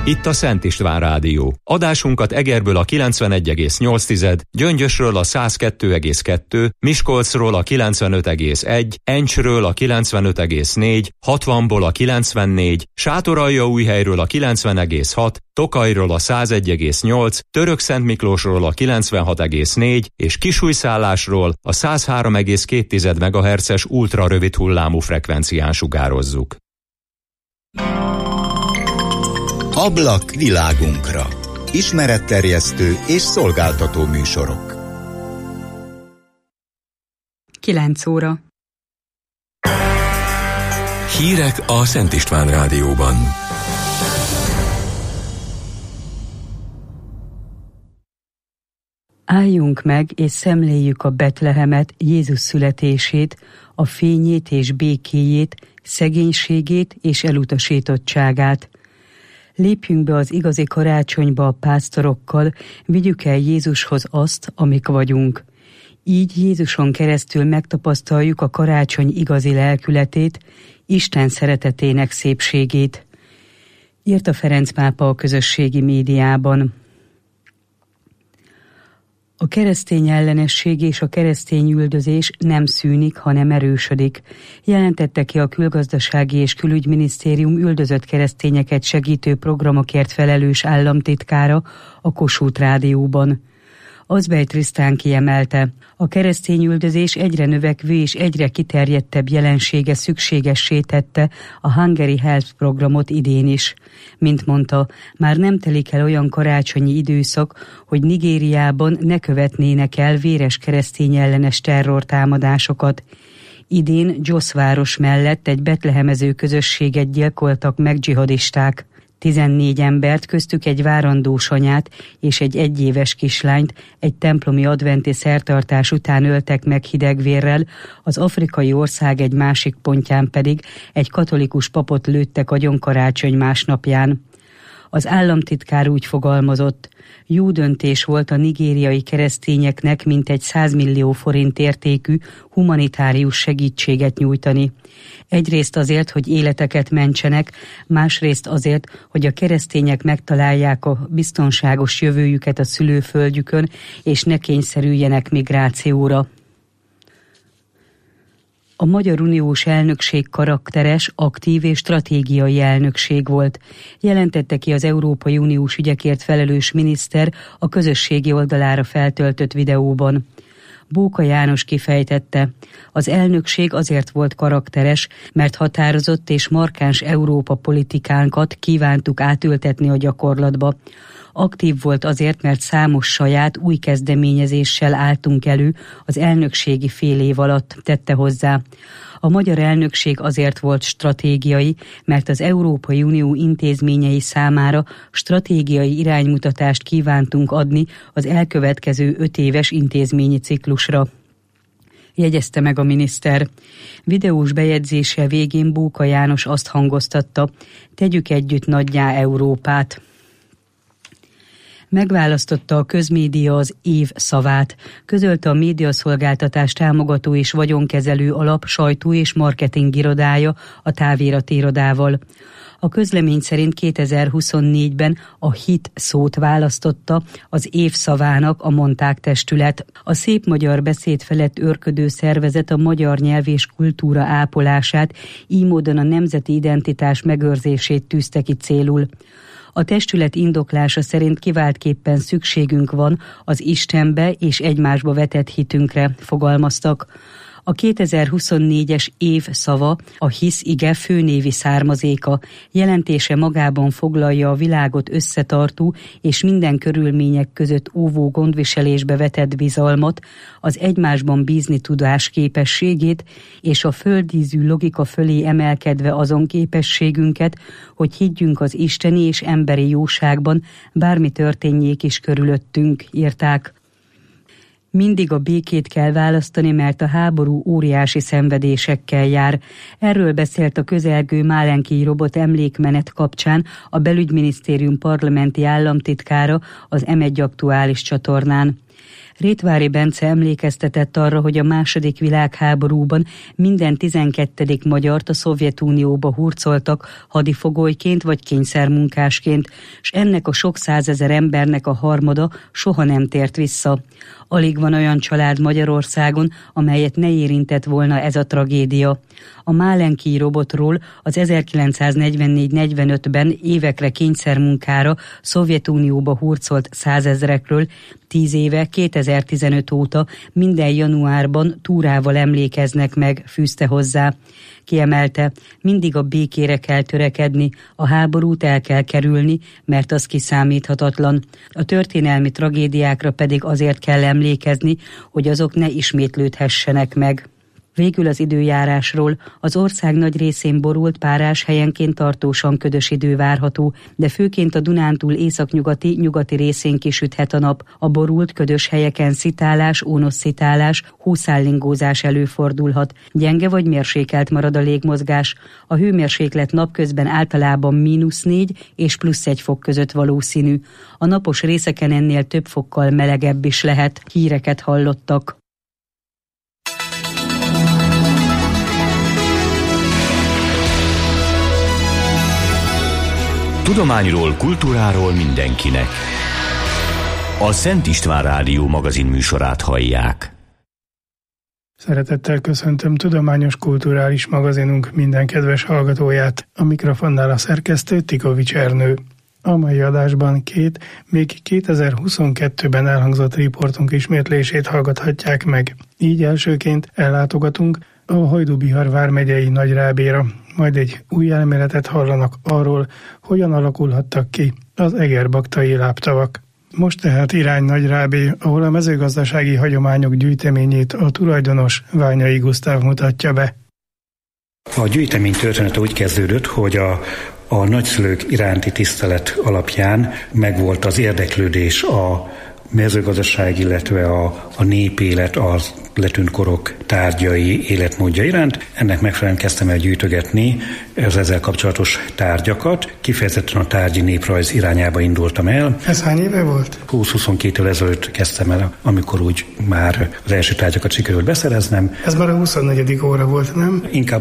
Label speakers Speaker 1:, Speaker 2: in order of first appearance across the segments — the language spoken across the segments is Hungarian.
Speaker 1: Itt a Szent István Rádió. Adásunkat Egerből a 91,8, Gyöngyösről a 102,2, Miskolcról a 95,1, Encsről a 95,4, 60-ból a 94, Sátoraljaújhelyről a 90,6, Tokajról a 101,8, Törökszentmiklósról a 96,4 és Kisújszállásról a 103,2 MHz-es ultrarövid hullámú frekvencián sugározzuk.
Speaker 2: Ablak világunkra. Ismeretterjesztő és szolgáltató műsorok.
Speaker 3: 9 óra.
Speaker 4: Hírek a Szent István Rádióban.
Speaker 3: Álljunk meg és szemléljük a Betlehemet, Jézus születését, a fényét és békéjét, szegénységét és elutasítottságát. Lépjünk be az igazi karácsonyba a pásztorokkal, vigyük el Jézushoz azt, amik vagyunk. Így Jézuson keresztül megtapasztaljuk a karácsony igazi lelkületét, Isten szeretetének szépségét. Írta Ferenc pápa a közösségi médiában. A keresztény ellenesség és a keresztény üldözés nem szűnik, hanem erősödik, jelentette ki a Külgazdasági és Külügyminisztérium üldözött keresztényeket segítő programokért felelős államtitkára a Kossuth Rádióban. Azbej Trisztán kiemelte, a keresztény üldözés egyre növekvő és egyre kiterjedtebb jelensége szükségessé tette a Hungary Help programot idén is. Mint mondta, már nem telik el olyan karácsonyi időszak, hogy Nigériában ne követnének el véres keresztény ellenes terrortámadásokat. Idén Jos város mellett egy betlehemező közösséget gyilkoltak meg dzsihadisták. 14 embert, köztük egy várandós anyát és egy 1 éves kislányt egy templomi adventi szertartás után öltek meg hidegvérrel, az afrikai ország egy másik pontján pedig egy katolikus papot lőttek agyon karácsony másnapján. Az államtitkár úgy fogalmazott, jó döntés volt a nigériai keresztényeknek mintegy 100 millió forint értékű humanitárius segítséget nyújtani. Egyrészt azért, hogy életeket mentsenek, másrészt azért, hogy a keresztények megtalálják a biztonságos jövőjüket a szülőföldjükön, és ne kényszerüljenek migrációra. A Magyar Uniós elnökség karakteres, aktív és stratégiai elnökség volt, jelentette ki az Európai Uniós ügyekért felelős miniszter a közösségi oldalára feltöltött videóban. Bóka János kifejtette, az elnökség azért volt karakteres, mert határozott és markáns Európa politikánkat kívántuk átültetni a gyakorlatba. Aktív volt azért, mert számos saját új kezdeményezéssel álltunk elő az elnökségi fél év alatt, tette hozzá. A magyar elnökség azért volt stratégiai, mert az Európai Unió intézményei számára stratégiai iránymutatást kívántunk adni az elkövetkező 5 éves intézményi ciklusra, jegyezte meg a miniszter. Videós bejegyzése végén Bóka János azt hangoztatta, tegyük együtt nagyjá Európát. Megválasztotta a közmédia az év szavát, közölte a médiaszolgáltatás támogató és vagyonkezelő alap sajtó és marketing irodája a Távirati irodával. A közlemény szerint 2024-ben a hit szót választotta az év szavának a Monták testület. A szép magyar beszéd felett őrködő szervezet a magyar nyelv és kultúra ápolását, így módon a nemzeti identitás megőrzését tűzte ki célul. A testület indoklása szerint kiváltképpen szükségünk van az Istenbe és egymásba vetett hitünkre, fogalmaztak. A 2024-es év szava a hisz ige főnévi származéka, jelentése magában foglalja a világot összetartó és minden körülmények között óvó gondviselésbe vetett bizalmat, az egymásban bízni tudás képességét és a földízű logika fölé emelkedve azon képességünket, hogy higgyünk az isteni és emberi jóságban, bármi történjék is körülöttünk, írták. Mindig a békét kell választani, mert a háború óriási szenvedésekkel jár. Erről beszélt a közelgő Málenki robot emlékmenet kapcsán a Belügyminisztérium parlamenti államtitkára az M1 aktuális csatornán. Rétvári Bence emlékeztetett arra, hogy a II. Világháborúban minden 12. magyart a Szovjetunióba hurcoltak hadifogolyként vagy kényszermunkásként, s ennek a sok százezer embernek a harmada soha nem tért vissza. Alig van olyan család Magyarországon, amelyet ne érintett volna ez a tragédia. A Málenki robotról az 1944-45-ben évekre kényszermunkára Szovjetunióba hurcolt százezrekről 10 éve 2015 óta minden januárban túrával emlékeznek meg, fűzte hozzá. Kiemelte, mindig a békére kell törekedni, a háborút el kell kerülni, mert az kiszámíthatatlan. A történelmi tragédiákra pedig azért kell emlékezni, hogy azok ne ismétlődhessenek meg. Végül az időjárásról. Az ország nagy részén borult, párás, helyenként tartósan ködös idő várható, de főként a Dunántúl északnyugati részén kisüthet a nap. A borult, ködös helyeken szitálás, ónosszitálás, hószállingózás előfordulhat. Gyenge vagy mérsékelt marad a légmozgás. A hőmérséklet napközben általában -4 és +1 fok között valószínű. A napos részeken ennél több fokkal melegebb is lehet. Híreket hallottak.
Speaker 5: Tudományról, kultúráról mindenkinek. A Szent István Rádió magazin műsorát hallják.
Speaker 6: Szeretettel köszöntöm tudományos kulturális magazinunk minden kedves hallgatóját. A mikrofonnál a szerkesztő Tikovics Ernő. A mai adásban még 2022-ben elhangzott riportunk ismétlését hallgathatják meg. Így elsőként ellátogatunk a Hajdú-Bihar vármegyei Nagyrábéra, majd egy új elméletet hallanak arról, hogyan alakulhattak ki az egerbaktai lábtavak. Most tehát irány Nagyrábé, ahol a mezőgazdasági hagyományok gyűjteményét a tulajdonos, Ványai Gusztáv mutatja be.
Speaker 7: A gyűjtemény története úgy kezdődött, hogy a nagyszülők iránti tisztelet alapján megvolt az érdeklődés a mezőgazdaság, illetve a népélet, az letűnt korok tárgyai, életmódja iránt. Ennek megfelelően kezdtem el gyűjtögetni az ezzel kapcsolatos tárgyakat. Kifejezetten a tárgyi néprajz irányába indultam el.
Speaker 6: Ez hány éve volt?
Speaker 7: 20-22 évvel ezelőtt kezdtem el, amikor úgy már az első tárgyakat sikerült beszereznem.
Speaker 6: Ez már a 24. óra volt, nem?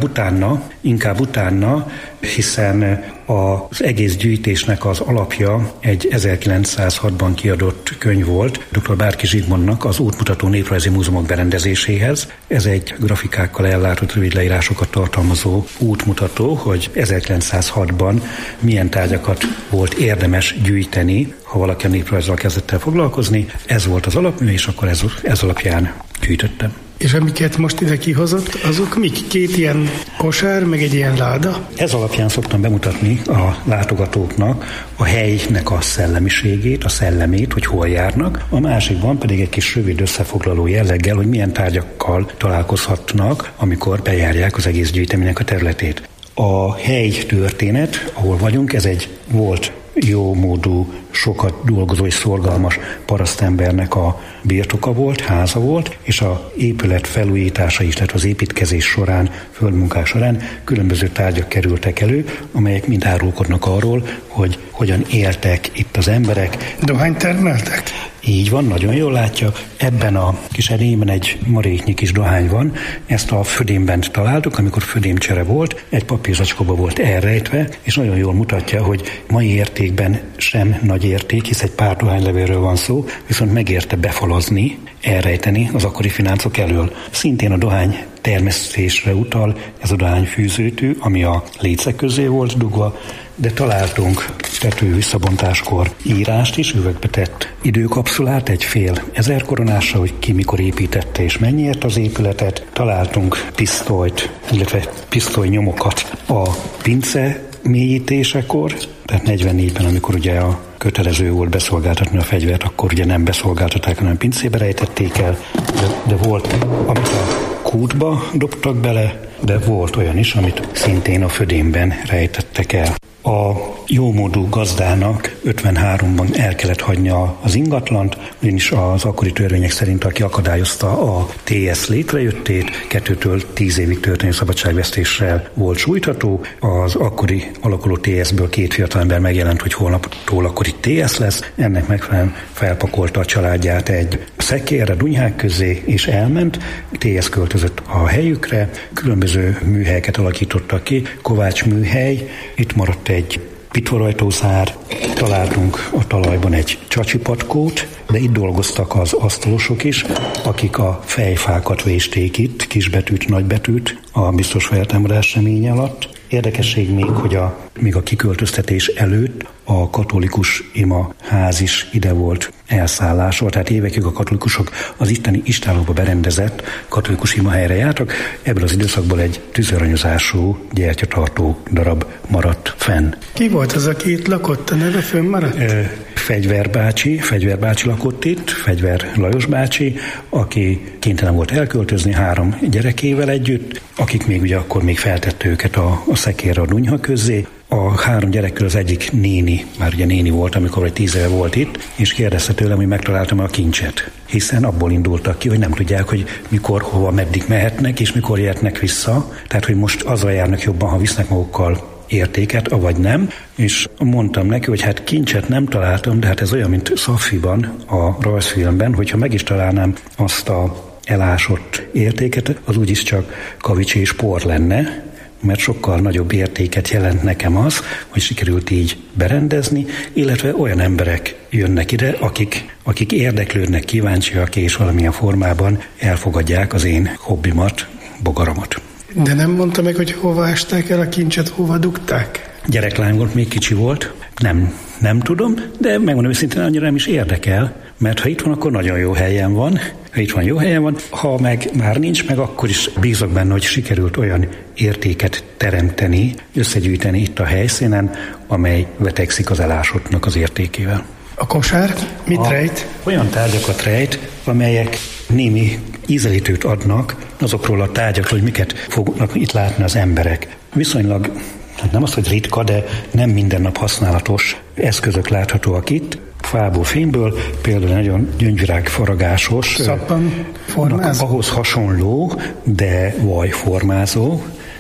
Speaker 7: Inkább utána, hiszen az egész gyűjtésnek az alapja egy 1906-ban kiadott könyv volt, dr. Bárki Zsigmondnak az Útmutató Néprajzi Múzeumok berendezéséhez. Ez egy grafikákkal ellátott rövid leírásokat tartalmazó útmutató, hogy 1906-ban milyen tárgyakat volt érdemes gyűjteni, ha valaki a néprajzzal kezdett el foglalkozni. Ez volt az alapmű, és akkor ez alapján gyűjtöttem.
Speaker 6: És amiket most ide kihozott, azok mik? 2 ilyen kosár, meg egy ilyen láda?
Speaker 7: Ez alapján szoktam bemutatni a látogatóknak a helynek a szellemiségét, a szellemét, hogy hol járnak. A másikban pedig egy kis rövid összefoglaló jelleggel, hogy milyen tárgyakkal találkozhatnak, amikor bejárják az egész gyűjteménynek a területét. A hely történet, ahol vagyunk, ez egy volt jómódú, sokat dolgozó és szorgalmas parasztembernek a birtoka volt, háza volt, és a épület felújítása is, illetve az építkezés során, földmunkás során különböző tárgyak kerültek elő, amelyek mind árulkodnak arról, hogy hogyan éltek itt az emberek.
Speaker 6: Dohányt termeltek?
Speaker 7: Így van, nagyon jól látja. Ebben a kis edényben egy maréknyi kis dohány van. Ezt a födémben találtuk, amikor födémcsere volt, egy papírzacskóba volt elrejtve, és nagyon jól mutatja, hogy mai értékben sem nagy érték, hisz egy pár dohánylevélről van szó, viszont megérte befalazni, elrejteni az akkori fináncok elől. Szintén a dohány termesztésre utal, ez a dohány fűzőtű, ami a lécek közé volt dugva, de találtunk tető visszabontáskor írást is, üvegbe tett időkapszulát, egy fél 1000 koronásra, hogy ki mikor építette és mennyiért az épületet. Találtunk pisztolyt, illetve pisztolynyomokat a pince mélyítésekor, tehát 44-ben, amikor ugye a kötelező volt beszolgáltatni a fegyvert, akkor ugye nem beszolgáltatták, hanem pincébe rejtették el, de volt, amit a kútba dobtak bele, de volt olyan is, amit szintén a födémben rejtettek el. A jómódú gazdának 53-ban el kellett hagynia az ingatlant, ugyanis az akkori törvények szerint, aki akadályozta a TS létrejöttét, 2-től 10 évig történő szabadságvesztéssel volt sújtható. Az akkori alakuló TS-ből 2 fiatalember megjelent, hogy holnaptól akkor itt TS lesz. Ennek megfelelően felpakolta a családját egy szekérre, dunyhák közé, és elment. TS költözött a helyükre, különböző műhelyeket alakítottak ki. Kovács műhely, itt maradt egy pitvarajtószár, találtunk a talajban egy csacsipatkót, de itt dolgoztak az asztalosok is, akik a fejfákat vésték itt, kisbetűt, nagybetűt a biztos feltámadás reménye alatt. Érdekesség még, hogy még a kiköltöztetés előtt a katolikus imaház is ide volt elszállásol, tehát évekig a katolikusok az isteni istálóba berendezett katolikus imahelyre jártak. Ebből az időszakból egy tüzaranyozású gyertyatartó darab maradt fenn.
Speaker 6: Ki volt az, aki itt lakott? A neve fönnmaradt?
Speaker 7: Fegyver bácsi lakott itt, Fegyver Lajos bácsi, aki kénytelen volt elköltözni 3 gyerekével együtt, akik még ugye akkor még feltette őket a szekérre, a dunyha közé. A 3 gyerekről az egyik néni, már ugye néni volt, amikor vagy 10 éve volt itt, és kérdezte tőlem, hogy megtaláltam a kincset. Hiszen abból indultak ki, hogy nem tudják, hogy mikor, hova, meddig mehetnek, és mikor jöhetnek vissza. Tehát, hogy most azzal járnak jobban, ha visznek magukkal értéket, avagy nem, és mondtam neki, hogy hát kincset nem találtam, de hát ez olyan, mint Szaffiban, a rajzfilmben, hogyha meg is találnám azt a elásott értéket, az úgyis csak kavics és por lenne, mert sokkal nagyobb értéket jelent nekem az, hogy sikerült így berendezni, illetve olyan emberek jönnek ide, akik érdeklődnek, kíváncsiak, és valamilyen formában elfogadják az én hobbimat, bogaramat.
Speaker 6: De nem mondta meg, hogy hova estek el a kincset, hova dugták?
Speaker 7: Gyereklány volt, még kicsi volt. Nem tudom, de megmondom őszintén, annyira nem is érdekel, mert ha itt van, akkor nagyon jó helyen van. Ha meg már nincs meg, akkor is bízok benne, hogy sikerült olyan értéket teremteni, összegyűjteni itt a helyszínen, amely vetekszik az elásottnak az értékével.
Speaker 6: A kosár mit rejt?
Speaker 7: Olyan tárgyakat rejt, amelyek némi ízelítőt adnak azokról a tárgyakról, hogy miket fognak itt látni az emberek. Viszonylag, nem az, hogy ritka, de nem minden nap használatos eszközök láthatóak itt. Fából, fényből, például nagyon gyöngyvirág-faragásos,
Speaker 6: szappanformázó,
Speaker 7: ahhoz hasonló, de vajformázó,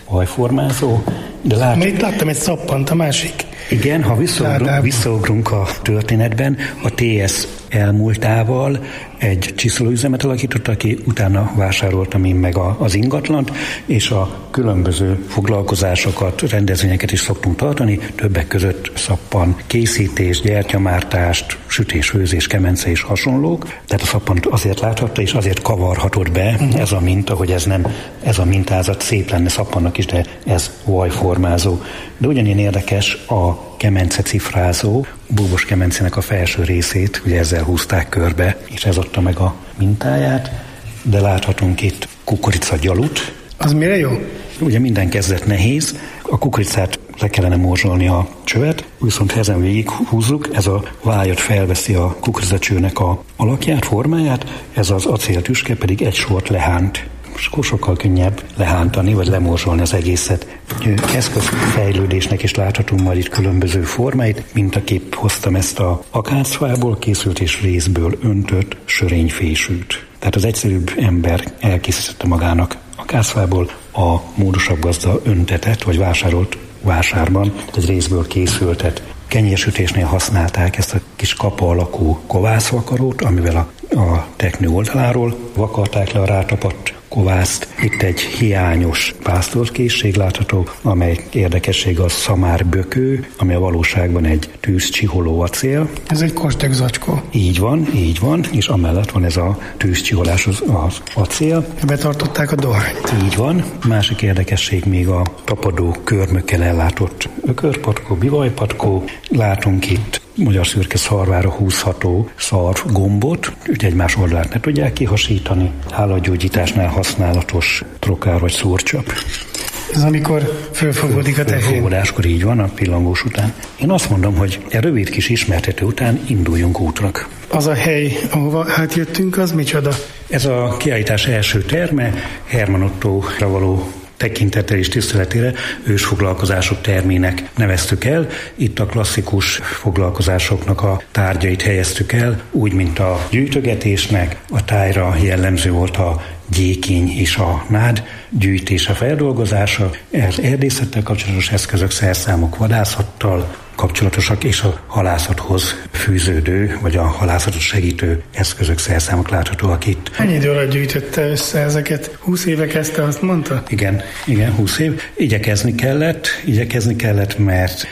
Speaker 7: de látom.
Speaker 6: Itt láttam egy szappant, a másik.
Speaker 7: Igen, ha visszaugrunk a történetben, a TS elmúltával egy csiszolóüzemet alakította ki, utána vásároltam én meg az ingatlant, és a különböző foglalkozásokat, rendezvényeket is szoktunk tartani, többek között szappan készítés, gyertyamártást, sütés, főzés, kemence és hasonlók. Tehát a szappant azért láthatta, és azért kavarhatott be ez a minta, hogy ez a mintázat szép lenne szappannak is, de ez vajformázó. De ugyanilyen érdekes a kemence cifrázó, búbos kemencének a felső részét, ugye ezzel húzták körbe, és ez adta meg a mintáját, de láthatunk itt kukoricagyalut.
Speaker 6: Az mire jó?
Speaker 7: Ugye minden kezdet nehéz, a kukoricát le kellene morzsolni a csövet, viszont ha ezen végig húzzuk, ez a vájat felveszi a kukoricacsőnek a alakját, formáját, ez az acéltüske pedig egy sort lehánt. És akkor sokkal könnyebb lehántani, vagy lemorzsolni az egészet. Eszközfejlődésnek is láthatunk majd itt különböző formáit, mint a kép hoztam ezt a akácfából készült és rézből öntött sörényfésűt. Tehát az egyszerűbb ember elkészítette magának akácfából, a módosabb gazda öntetett, vagy vásárolt vásárban, egy részből készültet. Kenyérsütésnél használták ezt a kis kapa alakú kovászvakarót, amivel a teknő oldaláról vakarták le a rátapadt kovászt. Itt egy hiányos pásztorkészség látható, amely érdekesség a szamárbökő, ami a valóságban egy tűzcsiholó acél.
Speaker 6: Ez egy kostek zacskó.
Speaker 7: Így van, és amellett van ez a tűzcsiholás az acél.
Speaker 6: Betartották a dohányt.
Speaker 7: Így van. Másik érdekesség még a tapadó körmökkel ellátott ökörpatkó, bivajpatkó. Látunk itt magyar szürke szarvára húzható szarvgombot, ugye egymás oldalát ne tudják kihasítani. Állatgyógyításnál használatos trokár vagy szúrcsap.
Speaker 6: Ez amikor fölfogódik a tehén.
Speaker 7: Fölfogódáskor így van, a pillangós után. Én azt mondom, hogy egy rövid kis ismertető után induljunk útra.
Speaker 6: Az a hely, ahova átjöttünk, az micsoda?
Speaker 7: Ez a kiállítás első terme, Herman Ottóra való tekintettel és tiszteletére ősfoglalkozások termének neveztük el. Itt a klasszikus foglalkozásoknak a tárgyait helyeztük el, úgy, mint a gyűjtögetésnek, a tájra jellemző volt a gyékény és a nád gyűjtése, feldolgozása, erdészettel kapcsolatos eszközök, szerszámok, vadászattal kapcsolatosak és a halászathoz fűződő, vagy a halászatot segítő eszközök, szerszámok láthatóak itt.
Speaker 6: Mennyi idő alatt gyűjtötte össze ezeket? 20 éve kezdte, azt mondta?
Speaker 7: Igen, 20 év. Igyekezni kellett, mert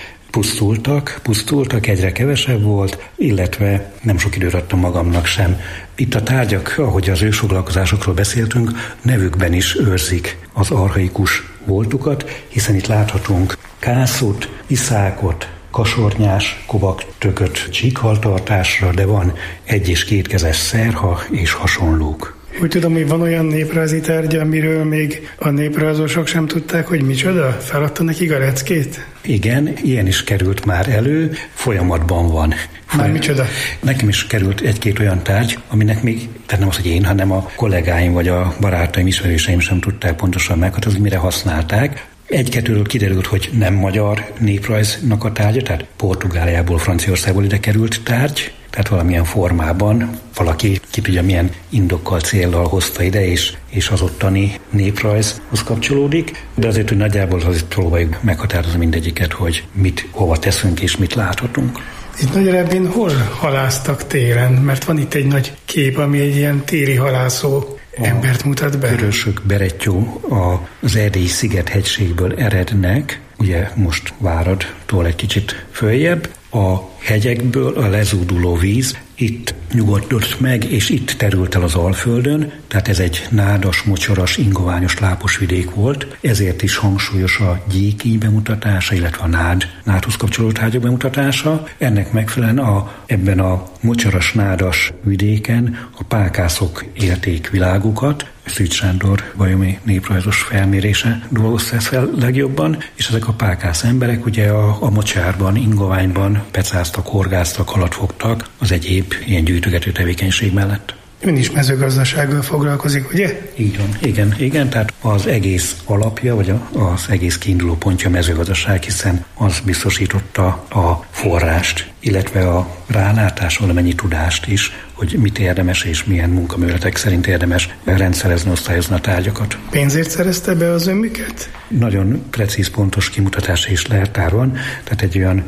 Speaker 7: pusztultak, egyre kevesebb volt, illetve nem sok időt adtam magamnak sem. Itt a tárgyak, ahogy az ősfoglalkozásokról beszéltünk, nevükben is őrzik az archaikus voltukat, hiszen itt láthatunk kászot, iszákot, kasornyás, kovak, tököt csíkhaltartásra, de van 1- és 2-kezes szerha és hasonlók.
Speaker 6: Úgy tudom, hogy van olyan néprajzi tárgya, amiről még a néprajzosok sem tudták, hogy micsoda? Feladta nekik a leckét?
Speaker 7: Igen, ilyen is került már elő, folyamatban van.
Speaker 6: Már micsoda? Nekem
Speaker 7: is került 1-2 olyan tárgy, aminek még, tehát nem az, hogy én, hanem a kollégáim vagy a barátaim, ismerőseim sem tudták pontosan meghatározni, mire használták. 1-2-ről kiderült, hogy nem magyar néprajznak a tárgya, tehát Portugáliából, Franciaországból ide került tárgy, tehát valamilyen formában valaki ki tudja milyen indokkal, céllal hozta ide, és az ottani néprajzhoz kapcsolódik, de azért, hogy nagyjából azért próbáljuk meghatározni mindegyiket, hogy mit hova teszünk és mit láthatunk.
Speaker 6: Itt Nagyerebbén hol halásztak télen? Mert van itt egy nagy kép, ami egy ilyen téli halászó embert mutat be.
Speaker 7: Körösök, Berettyó az erdélyi Sziget-hegységből erednek, ugye most Váradtól egy kicsit följebb, a hegyekből a lezúduló víz itt nyugodott meg, és itt terült el az Alföldön, tehát ez egy nádas, mocsaras, ingoványos láposvidék volt, ezért is hangsúlyos a gyékény bemutatása, illetve a nádhoz kapcsolódó tárgyak bemutatása. Ennek megfelelően ebben a mocsaras, nádas vidéken a pákászok élték világukat, Szűcs Sándor bajomi néprajzos felmérése dolgozta ezt fel legjobban, és ezek a pákász emberek ugye a mocsárban, ingoványban pecáztak, horgáztak, halat fogtak az egyéb ilyen gyűjtögető tevékenység mellett.
Speaker 6: Ön is mezőgazdasággal foglalkozik, ugye?
Speaker 7: Így van, igen, tehát az egész alapja, vagy az egész kiinduló pontja mezőgazdaság, hiszen az biztosította a forrást, illetve a rálátás, valamennyi tudást is, hogy mit érdemes és milyen munkaműveletek szerint érdemes rendszerezni, osztályozni a tárgyakat.
Speaker 6: Pénzért szerezte be az önmüket?
Speaker 7: Nagyon precíz, pontos kimutatása is leltár van, tehát egy olyan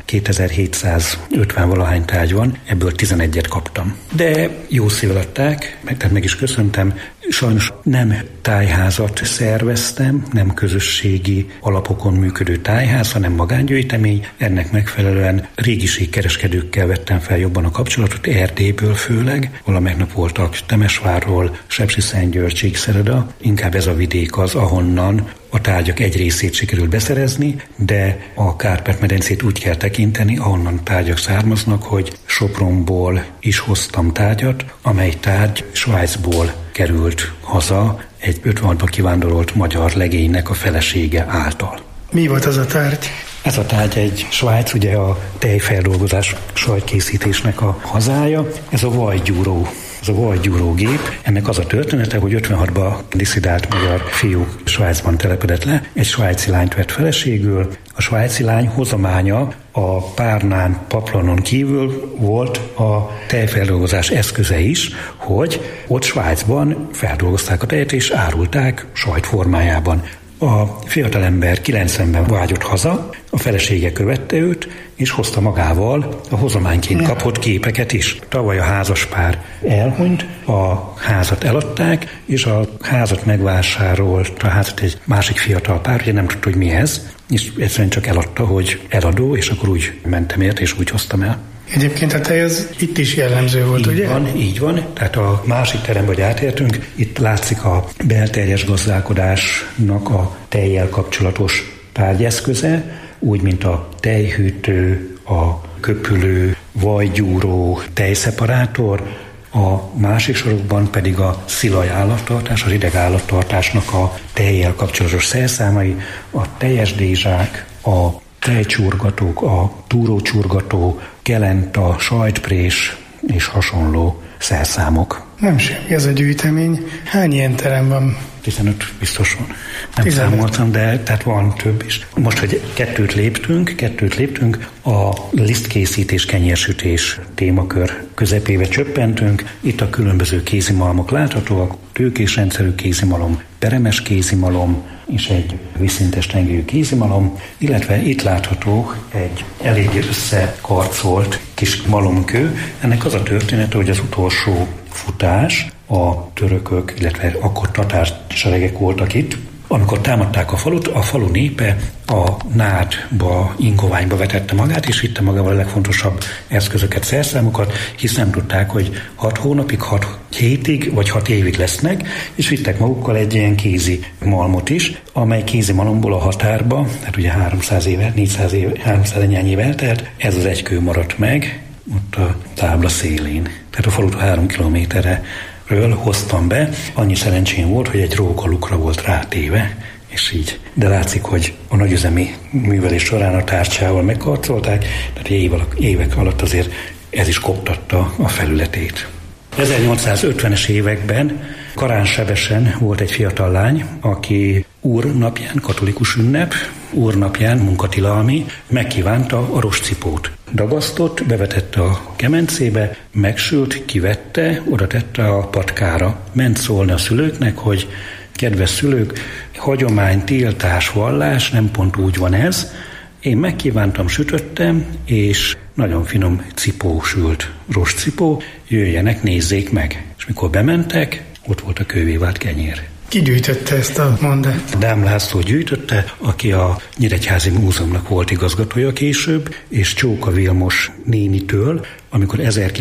Speaker 7: 2750 valahány tárgy van, ebből 11-et kaptam. De jó szívvel adták, tehát meg is köszöntem. Sajnos nem tájházat szerveztem, nem közösségi alapokon működő tájház, hanem magángyűjtemény. Ennek megfelelően régiségkereskedőkkel vettem fel jobban a kapcsolatot, Erdélyből főleg. Valamelyik nap voltak Temesvárról, Sepsiszentgyörgy, Csíkszereda. Inkább ez a vidék az, ahonnan a tárgyak egy részét sikerült beszerezni, de a Kárpát-medencét úgy kell tekinteni, ahonnan tárgyak származnak, hogy Sopronból is hoztam tárgyat, amely tárgy Svájcból került haza egy 56-ban kivándorolt magyar legénynek a felesége által.
Speaker 6: Mi volt az a tárgy?
Speaker 7: Ez a tárgy egy Svájc, ugye a tejfeldolgozás, sajtkészítésnek a hazája, ez a vajgyúró. Ez a vajgyúrógép, ennek az a története, hogy 56-ban disszidált magyar fiú Svájcban telepedett le, egy svájci lányt vett feleségül. A svájci lány hozománya a párnán, paplanon kívül volt a tejfeldolgozás eszköze is, hogy ott Svájcban feldolgozták a tejet és árulták sajt formájában. A fiatalember 90-ben vágyott haza, a felesége követte őt, és hozta magával a hozományként kapott képeket is. Tavaly a házaspár elhunyt, a házat eladták, és a házat megvásárolt, a házat egy másik fiatal pár, ugye nem tudta, hogy mi ez, és egyszerűen csak eladta, hogy eladó, és akkor úgy mentem ért, és úgy hoztam el.
Speaker 6: Egyébként a tej az itt is jellemző volt, ugye?
Speaker 7: Így van. Tehát a másik teremben, hogy átértünk, itt látszik a belterjes gazdálkodásnak a tejjel kapcsolatos tárgyeszköze, úgy, mint a tejhűtő, a köpülő, vajgyúró, tejszeparátor, a másik sorokban pedig a szilaj állattartás, az ideg állattartásnak a tejjel kapcsolatos szerszámai, a teljesdézsák, a tejcsurgatók, a túrócsurgató, kelenta, sajtprés és hasonló szerszámok.
Speaker 6: Nem semmi, ez a gyűjtemény. Hány ilyen terem van?
Speaker 7: 15 biztos van. Nem
Speaker 6: 15.
Speaker 7: számoltam, de tehát van több is. Most, hogy kettőt léptünk, a lisztkészítés, kenyérsütés témakör közepébe csöppentünk. Itt a különböző kézimalmok láthatóak, tőkésrendszerű kézimalom, peremes kézimalom, és egy vízszintes tengelyű kézimalom, illetve itt látható egy elég összekarcolt kis malomkő. Ennek az a története, hogy az utolsó futás a törökök, illetve akkor tatárseregek voltak itt. Amikor támadták a falut, a falu népe a nádba, ingoványba vetette magát, és vitte magával a legfontosabb eszközöket, szerszámokat, hisz nem tudták, hogy 6 hónapig, 6 hétig vagy 6 évig lesznek, és vittek magukkal egy ilyen kézi malmot is, amely kézi malomból a határba, hát ugye 300 éve, 400 éve, 300 év eltelt, ez az egy kő maradt meg, ott a tábla szélén. Tehát a falut 3 kilométerre hoztam be, annyi szerencsém volt, hogy egy rókalukra volt rátéve, és így. De látszik, hogy a nagyüzemi művelés során a tárcsával megkarcolták, tehát évek alatt azért ez is koptatta a felületét. 1850-es években Karánsebesen volt egy fiatal lány, aki úrnapján, katolikus ünnep, úrnapján, munkatilalmi, megkívánta a rostcipót. Dagasztott, bevetette a kemencébe, megsült, kivette, oda tette a patkára. Ment szólni a szülőknek, hogy kedves szülők, hagyomány, tiltás, vallás, nem pont úgy van ez. Én megkívántam, sütöttem, és nagyon finom cipó sült, rostcipó, jöjjenek, nézzék meg. És mikor bementek, ott volt a kővé vált kenyér.
Speaker 6: Ki gyűjtötte ezt a mondást?
Speaker 7: Dám László gyűjtötte, aki a Nyíregyházi Múzeumnak volt igazgatója később, és Csóka Vilmos nénitől, amikor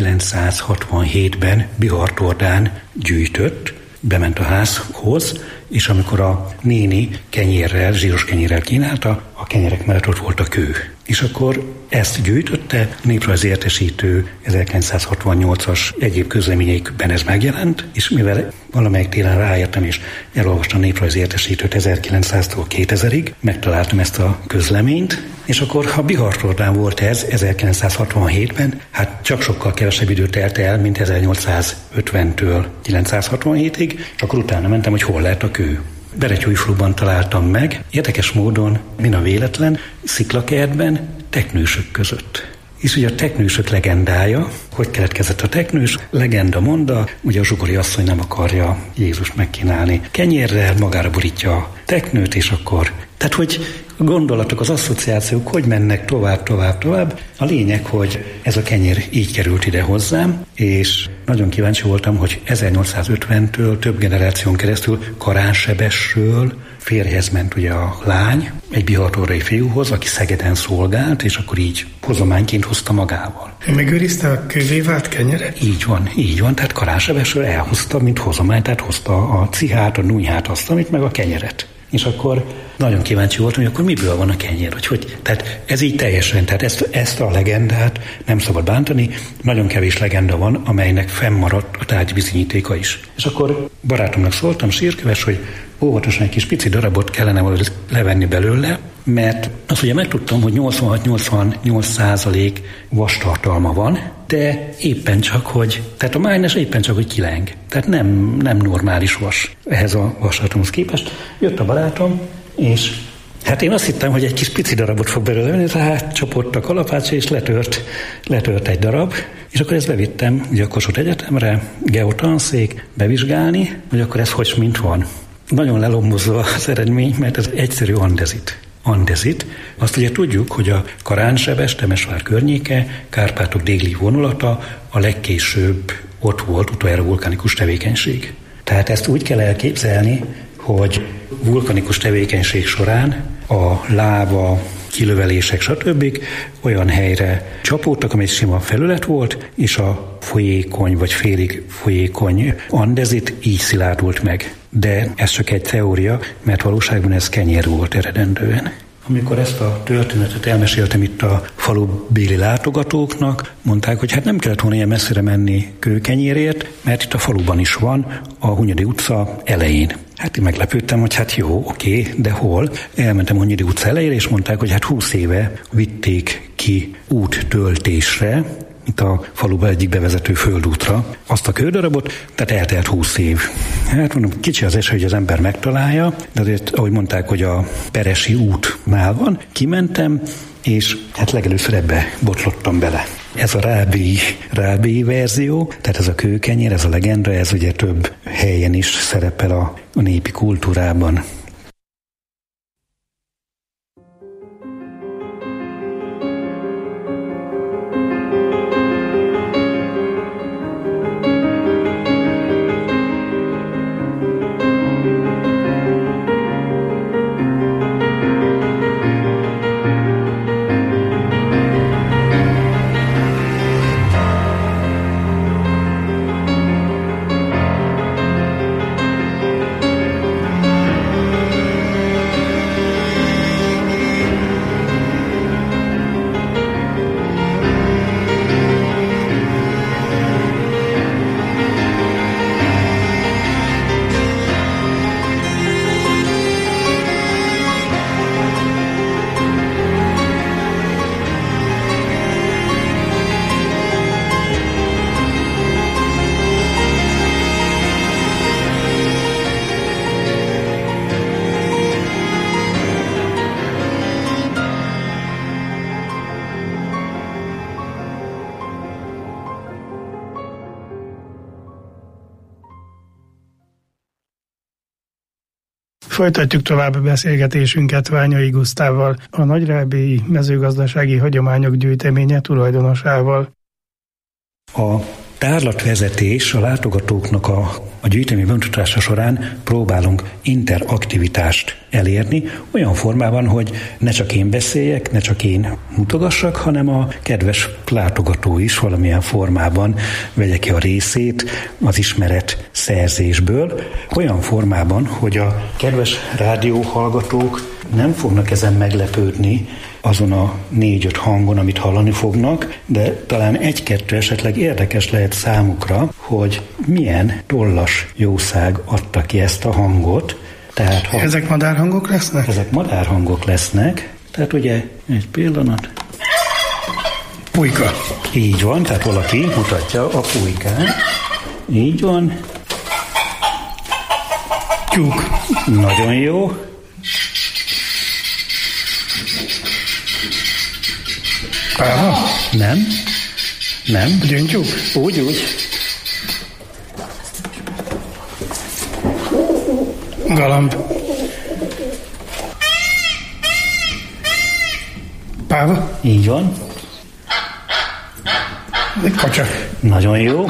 Speaker 7: 1967-ben Bihartordán gyűjtött, bement a házhoz, és amikor a néni kenyérrel, zsíros kenyérrel kínálta, a kenyerek mellett ott volt a kő. És akkor ezt gyűjtötte, néprajzi értesítő 1968-as egyéb közleményeikben ez megjelent, és mivel valamelyik télen ráértem és elolvastam a néprajzi értesítőt 1900-tól 2000-ig, megtaláltam ezt a közleményt, és akkor ha Bihartordán volt ez 1967-ben, hát csak sokkal kevesebb idő telt el, mint 1850-től 967-ig, és akkor utána mentem, hogy hol lehet a kő. Beretyújfaluban találtam meg, érdekes módon, min a véletlen, sziklakertben, teknősök között. És ugye a teknősök legendája, hogy keletkezett a teknős, legenda monda, ugye a zsugori asszony nem akarja Jézust megkínálni kenyérrel, magára borítja a teknőt, és akkor... Tehát, hogy a gondolatok, az asszociációk hogy mennek tovább. A lényeg, hogy ez a kenyér így került ide hozzám, és nagyon kíváncsi voltam, hogy 1850-től több generáción keresztül Karánsebesről férjhez ment ugye a lány, egy bihartordai fiúhoz, aki Szegeden szolgált, és akkor így hozományként hozta magával.
Speaker 6: Megőrizte a kővé vált kenyeret?
Speaker 7: Így van, tehát Karánsebesről elhozta, mint hozomány, tehát hozta a cihát, a nunyhát, azt, amit meg a kenyeret. És akkor nagyon kíváncsi voltam, hogy akkor miből van a kenyér, tehát ez így teljesen, tehát ezt a legendát nem szabad bántani, nagyon kevés legenda van, amelynek fennmaradt a tárgy bizonyítéka is. És akkor barátomnak szóltam, Sírköves, hogy óvatosan egy kis pici darabot kellene levenni belőle, mert azt ugye megtudtam, hogy 86-88% vastartalma van, de éppen csak, hogy, tehát a májnes éppen csak, hogy kileng. Tehát nem normális vas ehhez a vastartalomhoz képest. Jött a barátom, és hát én azt hittem, hogy egy kis pici darabot fog belőle venni, tehát csapott a kalapácsa, és letört egy darab, és akkor ezt bevittem ugye a Kossuth Egyetemre, geotanszék, bevizsgálni, hogy akkor ez hogy mint van. Nagyon lelombozva az eredmény, mert ez egyszerű andezit. Azt ugye tudjuk, hogy a Karánsebes, Temesvár környéke, Kárpátok déli vonulata a legkésőbb ott volt utoljára vulkanikus tevékenység. Tehát ezt úgy kell elképzelni, hogy vulkanikus tevékenység során a láva, kilövelések, stb. Olyan helyre csapódtak, amely sima felület volt, és a folyékony vagy félig folyékony andezit így szilárdult meg. De ez csak egy teória, mert valóságban ez kenyér volt eredendően. Amikor ezt a történetet elmeséltem itt a falubéli látogatóknak, mondták, hogy hát nem kellett volna ilyen messzire menni kőkenyérért, mert itt a faluban is van, a Hunyadi utca elején. Hát én meglepődtem, hogy hát jó, oké, de hol? Elmentem a Hunyadi utca elejére, és mondták, hogy hát 20 éve vitték ki úttöltésre, itt a faluba egyik bevezető földútra azt a kődarabot, tehát eltelt 20 év. Hát mondom, kicsi az esély, hogy az ember megtalálja, de azért, ahogy mondták, hogy a Peresi útnál van, kimentem, és hát legelőször ebbe botlottam bele. Ez a rábéi verzió, tehát ez a kőkenyér, ez a legenda, ez ugye több helyen is szerepel a népi kultúrában.
Speaker 6: Folytatjuk tovább beszélgetésünket Ványai Gusztávval, a nagyrábélyi mezőgazdasági hagyományok gyűjteménye tulajdonosával.
Speaker 7: A tárlatvezetés a látogatóknak a gyűjtemény bemutatása során próbálunk interaktivitást elérni, olyan formában, hogy ne csak én beszéljek, ne csak én mutogassak, hanem a kedves látogató is valamilyen formában vegye ki a részét az ismeret szerzésből, olyan formában, hogy a kedves rádióhallgatók nem fognak ezen meglepődni, azon a 4-5 hangon, amit hallani fognak, de talán 1-2 esetleg érdekes lehet számukra, hogy milyen tollas jószág adta ki ezt a hangot. Tehát,
Speaker 6: ezek madárhangok lesznek?
Speaker 7: Ezek madárhangok lesznek. Tehát ugye egy pillanat.
Speaker 6: Pulyka.
Speaker 7: Így van, tehát valaki mutatja a pulykát. Így van.
Speaker 6: Tyúk.
Speaker 7: Nagyon jó.
Speaker 6: Páva?
Speaker 7: Nem.
Speaker 6: Gyöngytyúk?
Speaker 7: Úgy.
Speaker 6: Galamb. Páva?
Speaker 7: Így van.
Speaker 6: Kacsak.
Speaker 7: Nagyon jó.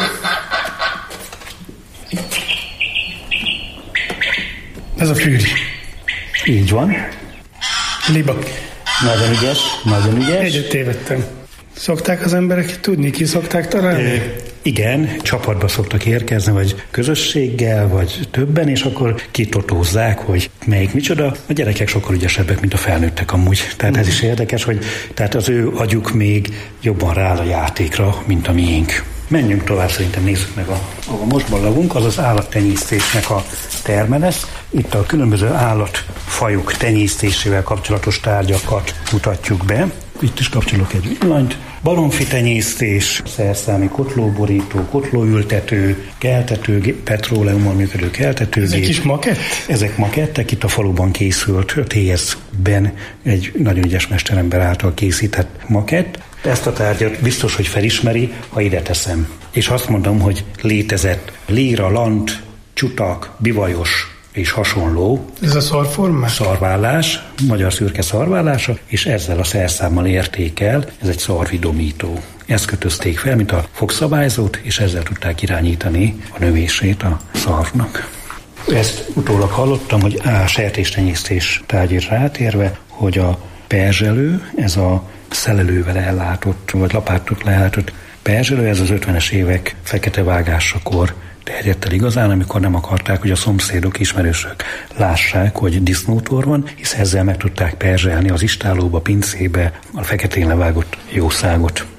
Speaker 6: Ez a fűri.
Speaker 7: Így van.
Speaker 6: Liba.
Speaker 7: Nagyon ügyes.
Speaker 6: Egyet tévedtem. Szokták az emberek tudni, ki szokták találni?
Speaker 7: Igen, csapatba szoktak érkezni, vagy közösséggel, vagy többen, és akkor kitotózzák, hogy melyik micsoda. A gyerekek sokkal ügyesebbek, mint a felnőttek amúgy. Tehát ez is érdekes, hogy tehát az ő agyuk még jobban rááll a játékra, mint a miénk. Menjünk tovább, szerintem nézzük meg, ahol most ballagunk, az az állattenyésztésnek a terme lesz. Itt a különböző állatfajok tenyésztésével kapcsolatos tárgyakat mutatjuk be. Itt is kapcsolok egy villanyt. Baromfi tenyésztés, szerszámi kotlóborító, kotlóültető, keltető, petróleummal működő keltetőgép.
Speaker 6: Ezek is makett?
Speaker 7: Ezek makettek, itt a faluban készült, a TS-ben egy nagyon ügyes mesterember által készített makett. Ezt a tárgyat biztos, hogy felismeri, ha ide teszem. És azt mondom, hogy létezett líra, lant, csutak, bivajos és hasonló.
Speaker 6: Ez a szarformás?
Speaker 7: Szarvállás, magyar szürke szarvállása, és ezzel a szerszámmal értékel, ez egy szarvidomító. Ezt kötözték fel, mint a fogszabályzót, és ezzel tudták irányítani a növését a szarvnak. Ezt utólag hallottam, hogy a sertéstenyésztés tárgyira rátérve, hogy a perzselő, ez a szelelővel ellátott, vagy lapátot ellátott perzselő, ez az 50-es évek fekete vágásakor terjedt el igazán, amikor nem akarták, hogy a szomszédok, ismerősök lássák, hogy disznótor van, hisz ezzel meg tudták perzselni az istállóba, pincébe a feketén levágott jószágot.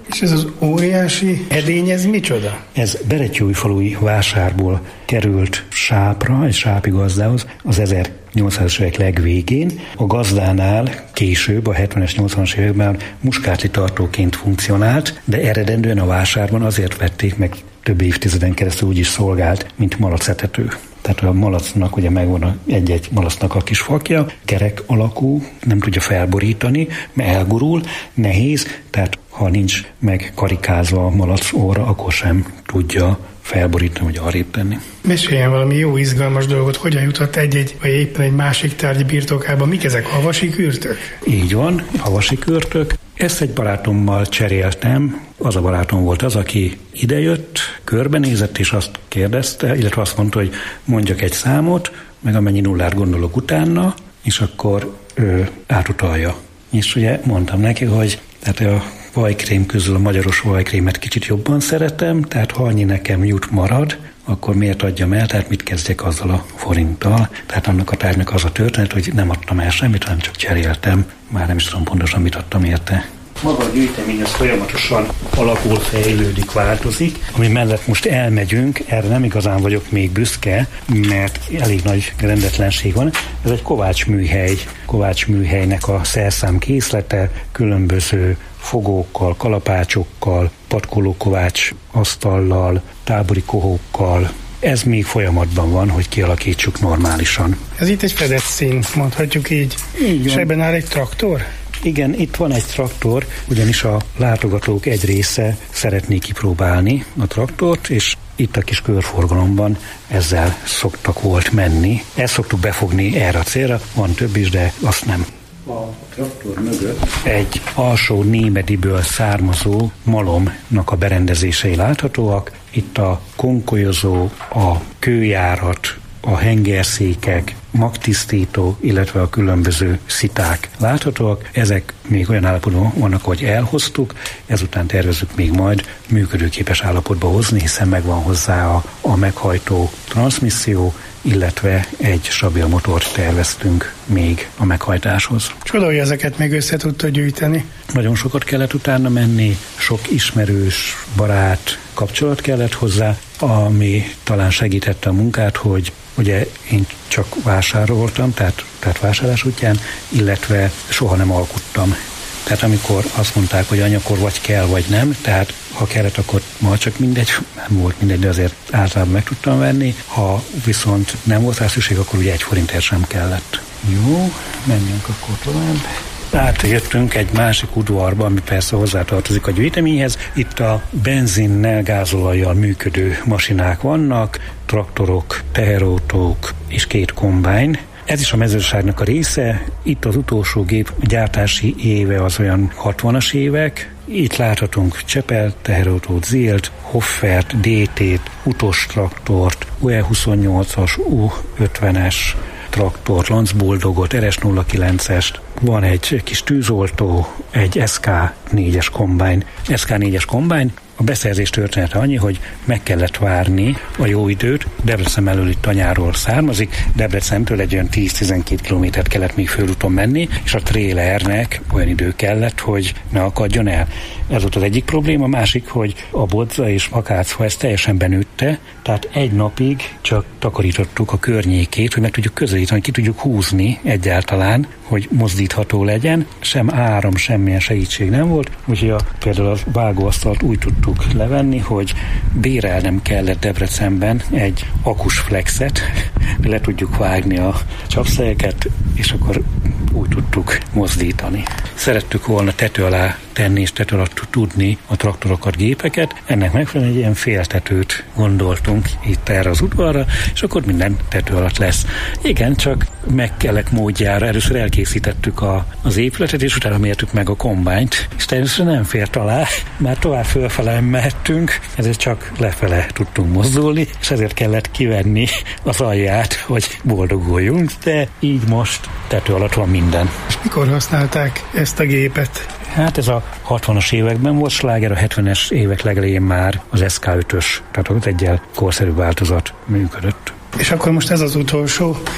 Speaker 6: És ez az óriási edény, ez micsoda?
Speaker 7: Ez Berettyóújfalui vásárból került Sápra, egy sápi gazdához az 1800-as évek legvégén. A gazdánál később, a 70-es, 80-as években muskátli tartóként funkcionált, de eredendően a vásárban azért vették meg, több évtizeden keresztül úgy is szolgált, mint malacetető. Tehát a malacnak ugye megvan egy-egy malacnak a kis fakja, kerek alakú, nem tudja felborítani, mert elgurul, nehéz, tehát ha nincs megkarikázva a malac óra, akkor sem tudja felborítani, vagy arrébb tenni.
Speaker 6: Meséljen valami jó izgalmas dolgot, hogyan jutott egy-egy, vagy éppen egy másik tárgy birtokába. Mik ezek, havasi kürtök?
Speaker 7: Így van, havasi kürtök. Ezt egy barátommal cseréltem. Az a barátom volt az, aki idejött, körbenézett, és azt kérdezte, illetve azt mondta, hogy mondjak egy számot, meg amennyi nullát gondolok utána, és akkor ő átutalja. És ugye mondtam neki, hogy tehát a vajkrém közül a magyaros vajkrémet kicsit jobban szeretem, tehát ha annyi nekem jut marad, akkor miért adjam el, tehát mit kezdjek azzal a forinttal. Tehát annak a tárgynak az a történet, hogy nem adtam el semmit, hanem csak cseréltem. Már nem is tudom pontosan, mit adtam érte. Maga a gyűjtemény az folyamatosan alakul, fejlődik, változik. Ami mellett most elmegyünk, erre nem igazán vagyok még büszke, mert elég nagy rendetlenség van. Ez egy kovácsműhely. Kovácsműhelynek a szerszám készlete, különböző fogókkal, kalapácsokkal, patkolókovács asztallal, tábori kohókkal. Ez még folyamatban van, hogy kialakítsuk normálisan.
Speaker 6: Ez itt egy fedett szín, mondhatjuk így. És ebben áll egy traktor?
Speaker 7: Igen, itt van egy traktor, ugyanis a látogatók egy része szeretné kipróbálni a traktort, és itt a kis körforgalomban ezzel szoktak volt menni. Ezt szoktuk befogni erre a célra, van több is, de azt nem. A traktor mögött egy alsó némediből származó malomnak a berendezései láthatóak. Itt a konkolyozó, a kőjárat, a hengerszékek, magtisztító, illetve a különböző sziták láthatóak. Ezek még olyan állapotban vannak, hogy elhoztuk, ezután tervezzük még majd működőképes állapotba hozni, hiszen megvan hozzá a meghajtó transmisszió, illetve egy stabil motort terveztünk még a meghajtáshoz.
Speaker 6: Csoda, hogy ezeket még össze tudta gyűjteni.
Speaker 7: Nagyon sokat kellett utána menni, sok ismerős, barát kapcsolat kellett hozzá, ami talán segítette a munkát, hogy ugye én csak vásároltam, tehát vásárlás útján, illetve soha nem alkuttam. Tehát amikor azt mondták, hogy anyakor vagy kell, vagy nem, tehát ha kellett, akkor ma csak mindegy, nem volt mindegy, de azért általában meg tudtam venni. Ha viszont nem volt rá szükség, akkor ugye 1 forintért sem kellett. Jó, menjünk akkor tovább. Átjöttünk egy másik udvarba, ami persze hozzátartozik a gyűjteményhez. Itt a benzinnel, gázolajjal működő masinák vannak, traktorok, teherautók és 2 kombájn. Ez is a mezőgazdaságnak a része. Itt az utolsó gép gyártási éve az olyan 60-as évek. Itt láthatunk Csepel teherautót, Zilt, Hoffert, DT-t, Utos traktort, UE28-as, U50-es traktort, Lancboldogot, RS09-est, van egy kis tűzoltó, egy SK4-es kombány. SK4-es kombány. A beszerzés története annyi, hogy meg kellett várni a jó időt. Debrecen mellől itt tanyáról származik. Debrecentől egy olyan 10-12 kilométert kellett még fölúton menni, és a trélernek olyan idő kellett, hogy ne akadjon el. Ez volt az egyik probléma. A másik, hogy a bodza és akácfa ezt teljesen benőtte, tehát egy napig csak takarítottuk a környékét, hogy meg tudjuk közelíteni, ki tudjuk húzni egyáltalán, hogy mozdítható legyen. Sem áram, semmilyen segítség nem volt. Úgyhogy például a vágóasztalt úgy tudtuk levenni, hogy bérelnem kellett Debrecenben egy akus flexet, le tudjuk vágni a csapszelyeket, és akkor úgy tudtuk mozdítani. Szerettük volna tető alá tenni és tető alatt tudni a traktorokat, gépeket. Ennek megfelelően egy ilyen féltetőt gondoltunk itt erre az udvarra, és akkor minden tető alatt lesz. Igen, csak meg kellett módjára. Először elkészítettük az épületet, és utána mértük meg a kombányt, és természetesen nem fért alá, már tovább fölfele mehettünk, ezért csak lefele tudtunk mozdulni, és ezért kellett kivenni az alját, hogy boldoguljunk, de így most tető alatt van minden.
Speaker 6: És mikor használták ezt a gépet?
Speaker 7: Hát ez a 60-as években volt sláger, a 70-es évek legelején már az SK5-ös, tehát ott egyel korszerű változat működött.
Speaker 6: És akkor most ez az utolsó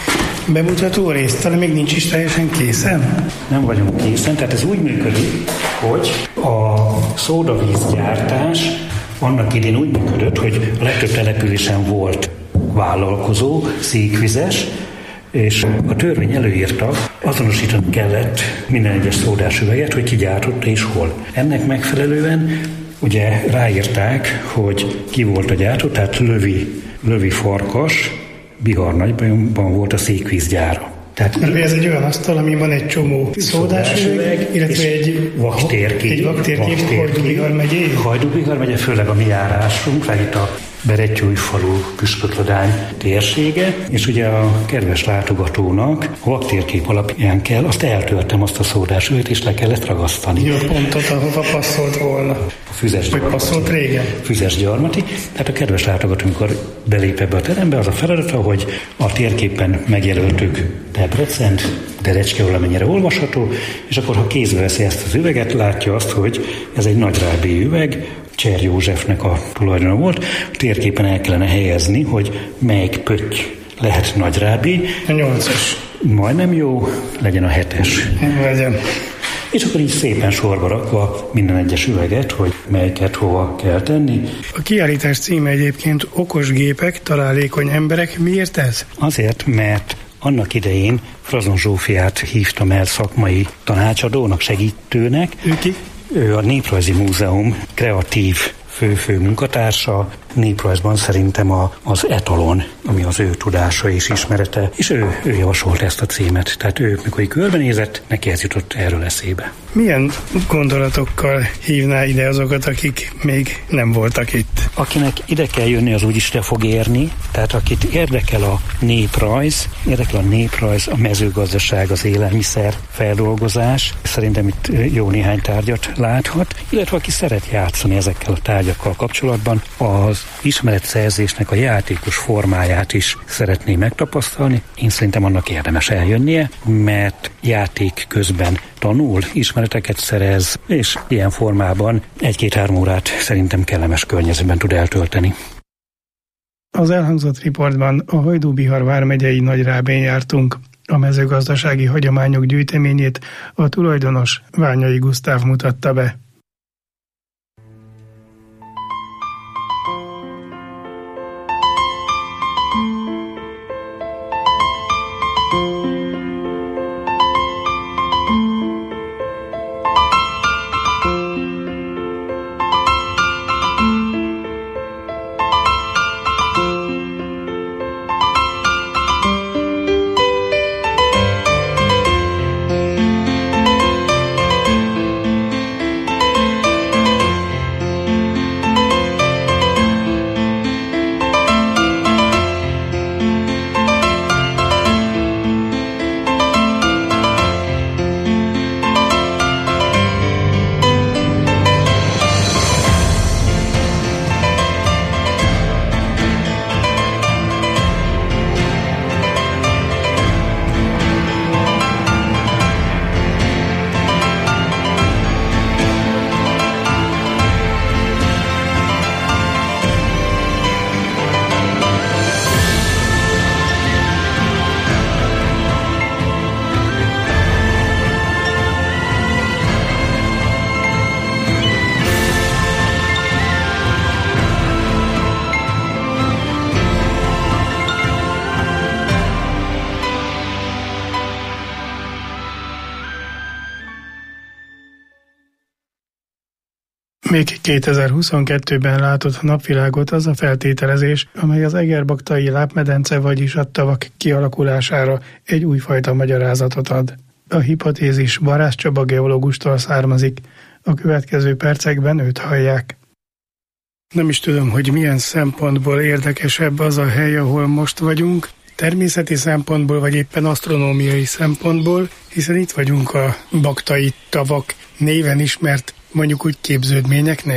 Speaker 6: bemutató részt, talán még nincs is teljesen készen?
Speaker 7: Nem vagyunk készen, tehát ez úgy működik, hogy a szódavízgyártás annak idén úgy működött, hogy a legtöbb településen volt vállalkozó, székvizes, és a törvény előírta, azonosítani kellett minden egyes szódás üveget, hogy ki gyártotta és hol. Ennek megfelelően ugye ráírták, hogy ki volt a gyártó, tehát Lövi Farkas, Biharnagyban volt a székvízgyára. Tehát
Speaker 6: ez egy olyan asztal, ami van egy csomó szódás üveg, illetve egy vaktérkép Hajdú-Bihar megyé.
Speaker 7: Hajdú-Bihar megye, főleg a mi járásunk, itt a Berettyújfalu, Püspökladány térsége, és ugye a kedves látogatónak a vaktérkép alapján kell, azt eltöltem azt a szódásüveget, és le kellett ragasztani.
Speaker 6: Jó pontot, ahova passzolt volna.
Speaker 7: A Füzesgyarmati.
Speaker 6: Passzolt régen?
Speaker 7: Füzesgyarmati. Tehát a kedves látogató, amikor belép ebbe a terembe, az a feladata, hogy a térképen megjelöltük Debrecent, Derecske valamennyire olvasható, és akkor, ha kézbe veszi ezt az üveget, látja azt, hogy ez egy nagyrábí üveg, Cser Józsefnek a tulajdona volt. A térképen el kellene helyezni, hogy melyik pötty lehet nagyrábí.
Speaker 6: A 8-as.
Speaker 7: Majdnem jó, legyen a 7-es.
Speaker 6: Legyen.
Speaker 7: És akkor így szépen sorba rakva minden egyes üveget, hogy melyiket hova kell tenni.
Speaker 6: A kiállítás címe egyébként Okos gépek, találékony emberek. Miért ez?
Speaker 7: Azért, mert annak idején Frazon Zsófiát hívtam el szakmai tanácsadónak, segítőnek.
Speaker 6: Ő ki?
Speaker 7: Ő a Néprajzi Múzeum kreatív fő munkatársa, néprajzban szerintem az etalon, ami az ő tudása és ismerete, és ő javasolt ezt a címet. Tehát ő, mikor körbenézett, neki ez jutott erről eszébe.
Speaker 6: Milyen gondolatokkal hívná ide azokat, akik még nem voltak itt?
Speaker 7: Akinek ide kell jönni, az úgyis ide fog érni, tehát akit érdekel a néprajz, a mezőgazdaság, az élelmiszer feldolgozás, szerintem itt jó néhány tárgyat láthat, illetve aki szeret játszani ezekkel a tárgyakkal kapcsolatban, az ismeretszerzésnek a játékos formáját is szeretné megtapasztalni. Én szerintem annak érdemes eljönnie, mert játék közben tanul, ismereteket szerez, és ilyen formában 1-2-3 órát szerintem kellemes környezetben tud eltölteni.
Speaker 6: Az elhangzott riportban a Hajdú-Bihar vármegyei Nagyrábén jártunk. A mezőgazdasági hagyományok gyűjteményét a tulajdonos Ványai Gusztáv mutatta be. Még 2022-ben látott napvilágot az a feltételezés, amely az egerbaktai lábmedence, vagyis a tavak kialakulására egy újfajta magyarázatot ad. A hipotézis Barász Csaba geológustól származik, a következő percekben őt hallják. Nem is tudom, hogy milyen szempontból érdekesebb az a hely, ahol most vagyunk, természeti szempontból, vagy éppen asztronómiai szempontból, hiszen itt vagyunk a baktai tavak néven ismert, mondjuk úgy képződményeknél.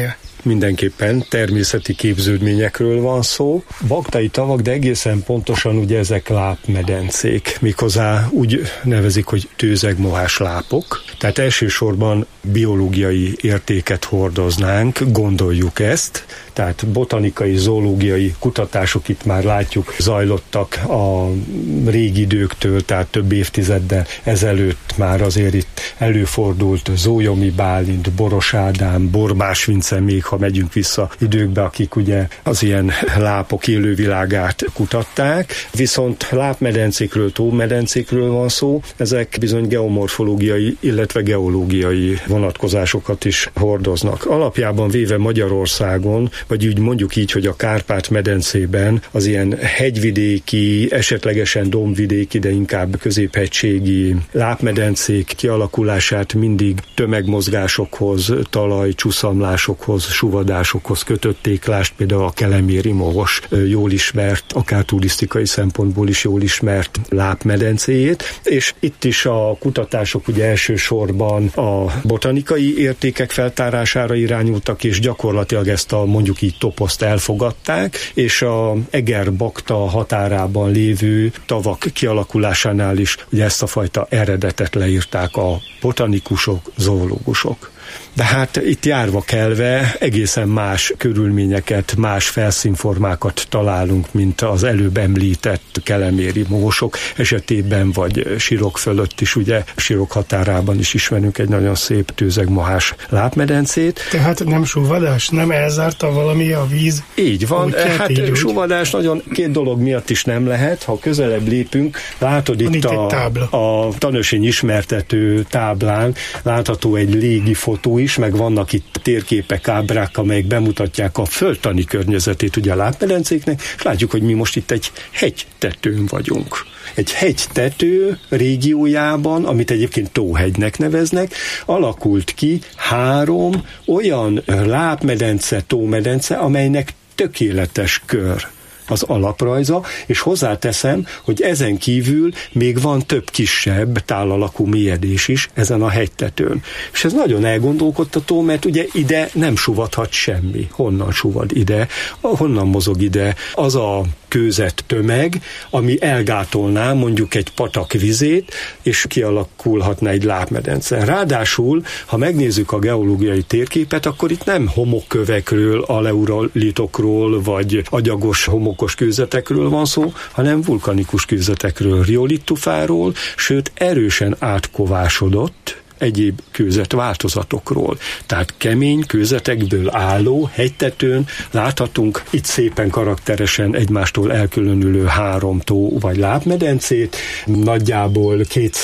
Speaker 8: mindenképpen természeti képződményekről van szó. Baktai tavak, de egészen pontosan ugye ezek lápmedencék, méghozzá úgy nevezik, hogy tőzegmohás lápok. Tehát elsősorban biológiai értéket hordoznánk, gondoljuk ezt, tehát botanikai, zoológiai kutatások itt már látjuk zajlottak a régi időktől, tehát több évtizeddel ezelőtt már azért itt előfordult Zólyomi Bálint, Boros Ádám, Borbás Vince, még ha megyünk vissza időkbe, akik ugye az ilyen lápok élővilágát kutatták, viszont lápmedencékről, tómedencékről van szó, ezek bizony geomorfológiai, illetve geológiai vonatkozásokat is hordoznak. Alapjában véve Magyarországon, vagy úgy mondjuk így, hogy a Kárpát-medencében az ilyen hegyvidéki, esetlegesen dombvidéki, de inkább középhegységi lápmedencék kialakulását mindig tömegmozgásokhoz, talajcsúszamlásokhoz, suvadásokhoz kötötték, lásd például a Keleméri Mohos jól ismert, akár turisztikai szempontból is jól ismert lápmedencéjét, és itt is a kutatások ugye elsősorban a botanikai értékek feltárására irányultak, és gyakorlatilag ezt a mondjuk így toposzt elfogadták, és a Eger-Bakta határában lévő tavak kialakulásánál is ugye ezt a fajta eredetet leírták a botanikusok, zoológusok. De hát itt járva kelve egészen más körülményeket, más felszínformákat találunk, mint az előbb említett keleméri mohosok esetében, vagy Sirok fölött is, ugye Sirok határában is ismerünk egy nagyon szép tőzegmohás lápmedencét.
Speaker 6: Tehát nem suvadás, nem elzárta valami a víz?
Speaker 8: Így van, hát suvadás nagyon két dolog miatt is nem lehet, ha közelebb lépünk, látod itt a tanösvény ismertető táblán, látható egy légi fotó is, meg vannak itt térképek, ábrák, amelyek bemutatják a földtani környezetét ugye a lápmedencéknek, és látjuk, hogy mi most itt egy hegytetőn vagyunk. Egy hegytető régiójában, amit egyébként tóhegynek neveznek, alakult ki 3 olyan lápmedence, tómedence, amelynek tökéletes kör az alaprajza, és hozzáteszem, hogy ezen kívül még van több kisebb tálalakú mélyedés is ezen a hegytetőn. És ez nagyon elgondolkodtató, mert ugye ide nem suvadhat semmi. Honnan suvad ide? Honnan mozog ide az a kőzet tömeg, ami elgátolná mondjuk egy patak vizét, és kialakulhatna egy lápmedence. Ráadásul, ha megnézzük a geológiai térképet, akkor itt nem homokkövekről, aleuralitokról, vagy agyagos homokos kőzetekről van szó, hanem vulkanikus kőzetekről, riolittufáról, sőt erősen átkovásodott egyéb kőzetváltozatokról. Tehát kemény kőzetekből álló hegytetőn láthatunk itt szépen karakteresen egymástól elkülönülő 3 tó vagy lápmedencét, nagyjából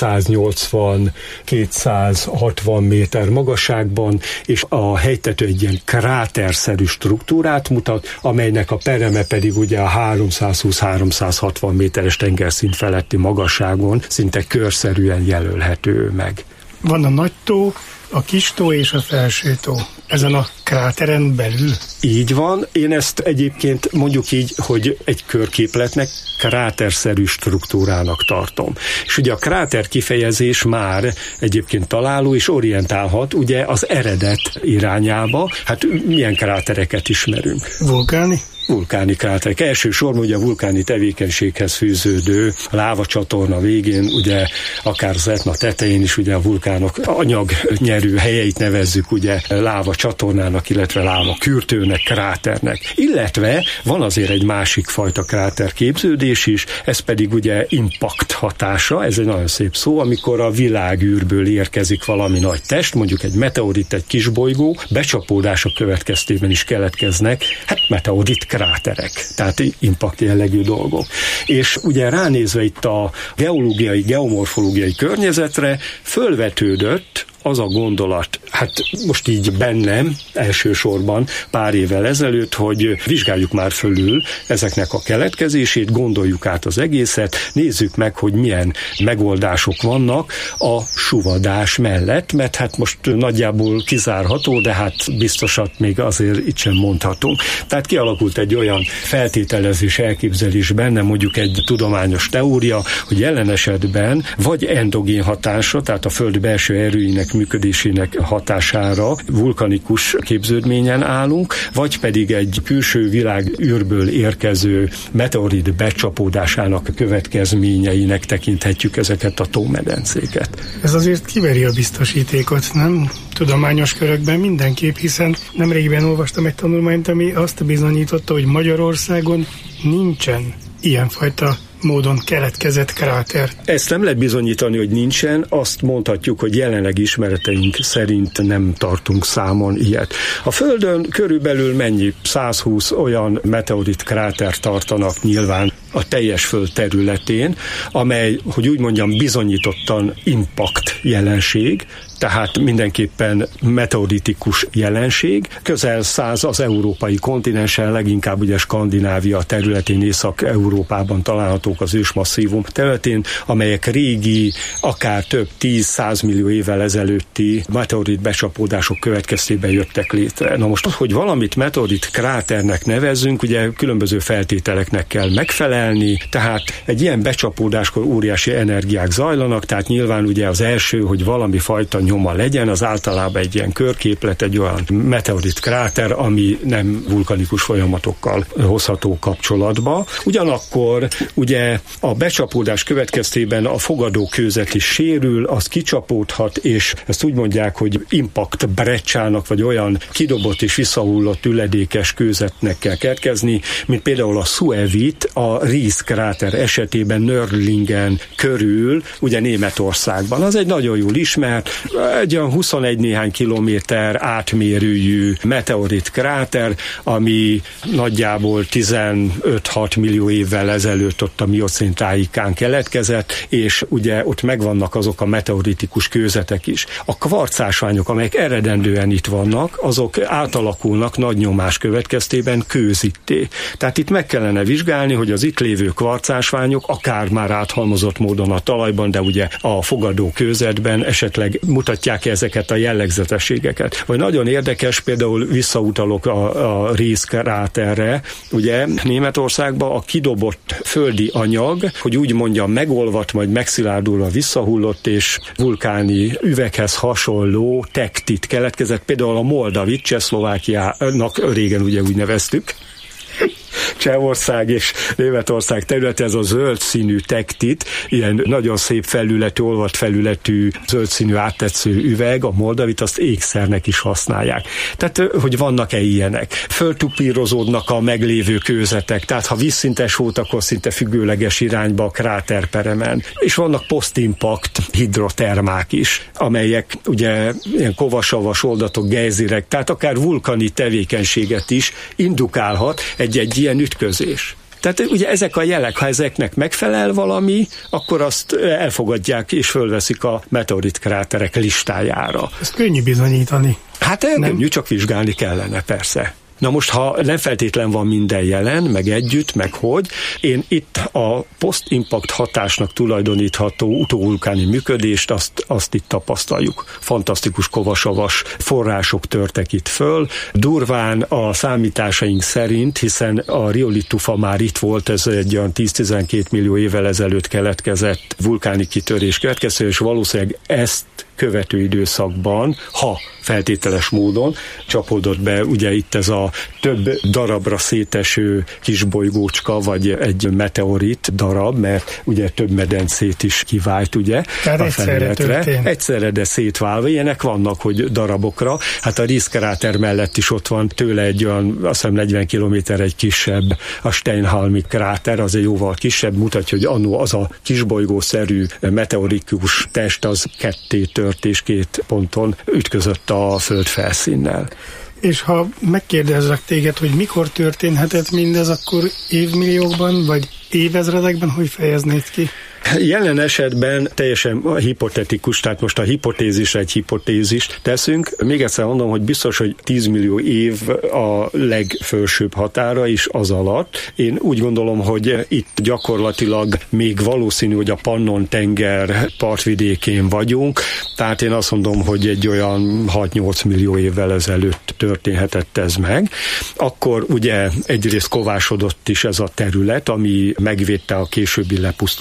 Speaker 8: 280-260 méter magasságban, és a hegytető egy ilyen kráterszerű struktúrát mutat, amelynek a pereme pedig ugye a 320-360 méteres tengerszint feletti magasságon szinte körszerűen jelölhető meg.
Speaker 6: Van a nagy tó, a kis tó és a felső tó. Ezen a kráteren belül?
Speaker 8: Így van. Én ezt egyébként mondjuk így, hogy egy körképletnek, kráterszerű struktúrának tartom. És ugye a kráter kifejezés már egyébként találó és orientálhat ugye az eredet irányába. Hát milyen krátereket ismerünk? Vulkáni kráterek. Elsősorban ugye a vulkáni tevékenységhez fűződő lávacsatorna végén, ugye akár az Etna tetején is ugye a vulkánok anyagnyerő helyeit nevezzük ugye lávacsatornának, illetve lávakürtőnek, kráternek. Illetve van azért egy másik fajta kráterképződés is, ez pedig ugye impact hatása, ez egy nagyon szép szó, amikor a világűrből érkezik valami nagy test, mondjuk egy meteorit, egy kisbolygó, becsapódása következtében is keletkeznek, hát meteorit kráterek, tehát impact jellegű dolgok. És ugye ránézve itt a geológiai, geomorfológiai környezetre fölvetődött az a gondolat, hát most így bennem elsősorban pár évvel ezelőtt, hogy vizsgáljuk már fölül ezeknek a keletkezését, gondoljuk át az egészet, nézzük meg, hogy milyen megoldások vannak a suvadás mellett, mert hát most nagyjából kizárható, de hát biztosat még azért itt sem mondhatunk. Tehát kialakult egy olyan feltételezés, elképzelés benne, mondjuk egy tudományos teória, hogy jelen esetben vagy endogén hatása, tehát a Föld belső erőinek működésének hatására vulkanikus képződményen állunk, vagy pedig egy külső világűrből érkező meteorit becsapódásának következményeinek tekinthetjük ezeket a tómedencéket.
Speaker 6: Ez azért kiveri a biztosítékot, nem? Tudományos körökben mindenképp, hiszen nemrégiben olvastam egy tanulmányt, ami azt bizonyította, hogy Magyarországon nincsen ilyenfajta módon keletkezett kráter.
Speaker 8: Ezt nem lehet bizonyítani, hogy nincsen, azt mondhatjuk, hogy jelenleg ismereteink szerint nem tartunk számon ilyet. A Földön körülbelül mennyi? 120 olyan meteorit kráter tartanak nyilván a teljes Föld területén, amely, hogy úgy mondjam, bizonyítottan impact jelenség, tehát mindenképpen meteoritikus jelenség. Közel 100 az európai kontinensen, leginkább ugye Skandinávia területén, Észak-Európában találhatók az ősmasszívum területén, amelyek régi, akár több 10-100 millió évvel ezelőtti meteorit becsapódások következtében jöttek létre. Na most, hogy valamit meteorit kráternek nevezzünk, ugye különböző feltételeknek kell megfelelni, tehát egy ilyen becsapódáskor óriási energiák zajlanak, tehát nyilván ugye az első, hogy valami fajta nyoma legyen, az általában egy ilyen körképlet, egy olyan meteorit kráter, ami nem vulkanikus folyamatokkal hozható kapcsolatba. Ugyanakkor ugye a becsapódás következtében a fogadókőzet is sérül, az kicsapódhat, és ezt úgy mondják, hogy impact brecsának, vagy olyan kidobott és visszahullott üledékes kőzetnek kell keletkezni, mint például a Suevit, a Ries kráter esetében Nördlingen körül, ugye Németországban. Az egy nagyon jól ismert, egy olyan 21 néhány kilométer átmérőjű meteorit kráter, ami nagyjából 15-6 millió évvel ezelőtt ott a miocén tájékán keletkezett, és ugye ott megvannak azok a meteoritikus kőzetek is. A kvarcásványok, amelyek eredendően itt vannak, azok átalakulnak nagy nyomás következtében kőzitté. Tehát itt meg kellene vizsgálni, hogy az itt lévő kvarcásványok akár már áthalmozott módon a talajban, de ugye a fogadó kőzetben esetleg mutatják ezeket a jellegzetességeket. Vagy nagyon érdekes, például visszautalok a Ries kráterre, ugye Németországban a kidobott földi anyag, hogy úgy mondjam, megolvadt, majd megszilárdulva visszahullott, és vulkáni üveghez hasonló tektit keletkezett, például a Moldavit, Csehszlovákiának régen ugye úgy neveztük, Csehország és Németország területe, ez a zöld színű tektit, ilyen nagyon szép felületű, olvadt felületű zöld színű áttetsző üveg, a Moldavit, azt ékszernek is használják. Tehát, hogy vannak-e ilyenek? Föltupírozódnak a meglévő kőzetek, tehát ha vízszintes volt, akkor szinte függőleges irányba a kráterperemen. És vannak post-impact hidrotermák is, amelyek ugye ilyen kovasavas oldatok, gejzirek, tehát akár vulkani tevékenységet is indukálhat egy ilyen ütközés. Tehát ugye ezek a jelek, ha ezeknek megfelel valami, akkor azt elfogadják és fölveszik a meteorit kráterek listájára.
Speaker 6: Ez könnyű bizonyítani.
Speaker 8: Hát könnyű, csak vizsgálni kellene, persze. Na most, ha nem feltétlen van minden jelen, meg együtt, meg hogy, én itt a post-impact hatásnak tulajdonítható utóvulkáni működést, azt itt tapasztaljuk. Fantasztikus kovasavas források törtek itt föl. Durván a számításaink szerint, hiszen a riolitufa már itt volt, ez egy olyan 10-12 millió évvel ezelőtt keletkezett vulkáni kitörés következő, és valószínűleg ezt követő időszakban, ha feltételes módon csapódott be ugye itt ez a több darabra széteső kisbolygócska, vagy egy meteorit darab, mert ugye több medencét is kivált ugye
Speaker 6: tehát
Speaker 8: a felületre. Egyszerre, de szétválva. Ilyenek vannak, hogy darabokra. Hát a Ries kráter mellett is ott van tőle egy olyan, azt hiszem 40 kilométer egy kisebb, a Steinhalmi kráter, az egy jóval kisebb, mutatja, hogy annó az a kisbolygószerű meteorikus test az ketté tört, és két ponton ütközött a föld felszínnel.
Speaker 6: És ha megkérdezlek téged, hogy mikor történhetett mindez, akkor évmilliókban, vagy évezredekben, hogy fejeznéd ki?
Speaker 8: Jelen esetben teljesen hipotetikus, tehát most a hipotézisre egy hipotézist teszünk. Még egyszer mondom, hogy biztos, hogy 10 millió év a legfelsőbb határa is az alatt. Én úgy gondolom, hogy itt gyakorlatilag még valószínű, hogy a Pannon-tenger partvidékén vagyunk, tehát én azt mondom, hogy egy olyan 6-8 millió évvel ezelőtt történhetett ez meg. Akkor ugye egyrészt kovásodott is ez a terület, ami megvédte a későbbi lepusztulásoktól,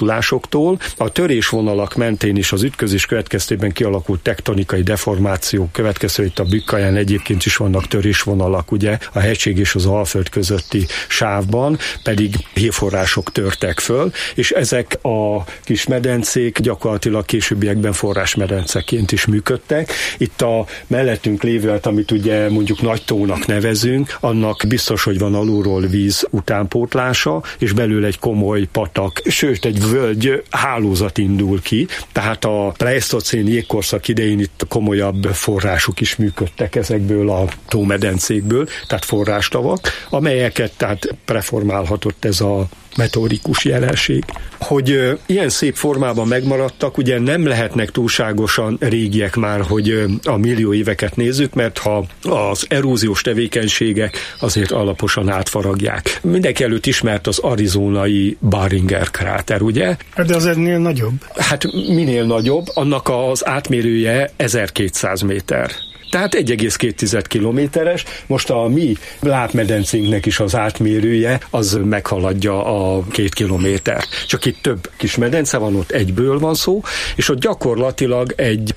Speaker 8: forrásoktól. A törésvonalak mentén is az ütközés következtében kialakult tektonikai deformációk következő, itt a Bükkaján egyébként is vannak törésvonalak, ugye a hegység és az Alföld közötti sávban pedig hívforrások törtek föl, és ezek a kis medencék gyakorlatilag későbbiekben forrásmedenceként is működtek. Itt a mellettünk lévő, amit ugye mondjuk Nagytónak nevezünk, annak biztos, hogy van alulról víz utánpótlása, és belül egy komoly patak, sőt egy völgy hálózat indul ki, tehát a pleisztocén jégkorszak idején itt komolyabb források is működtek ezekből a tómedencékből, tehát forrástavak, amelyeket tehát preformálhatott ez a meteorikus jelenség. Hogy ilyen szép formában megmaradtak, ugye nem lehetnek túlságosan régiek már, hogy a millió éveket nézzük, mert ha az eróziós tevékenységek azért alaposan átfaragják. Mindenki előtt ismert az arizonai Barringer kráter, ugye?
Speaker 6: De az ennél nagyobb.
Speaker 8: Hát minél nagyobb, annak az átmérője 1200 méter. Tehát 1,2 kilométeres. Most a mi lápmedencénknek is az átmérője, az meghaladja a 2 kilométer. Csak itt több kis medence van, ott egyből van szó, és ott gyakorlatilag egy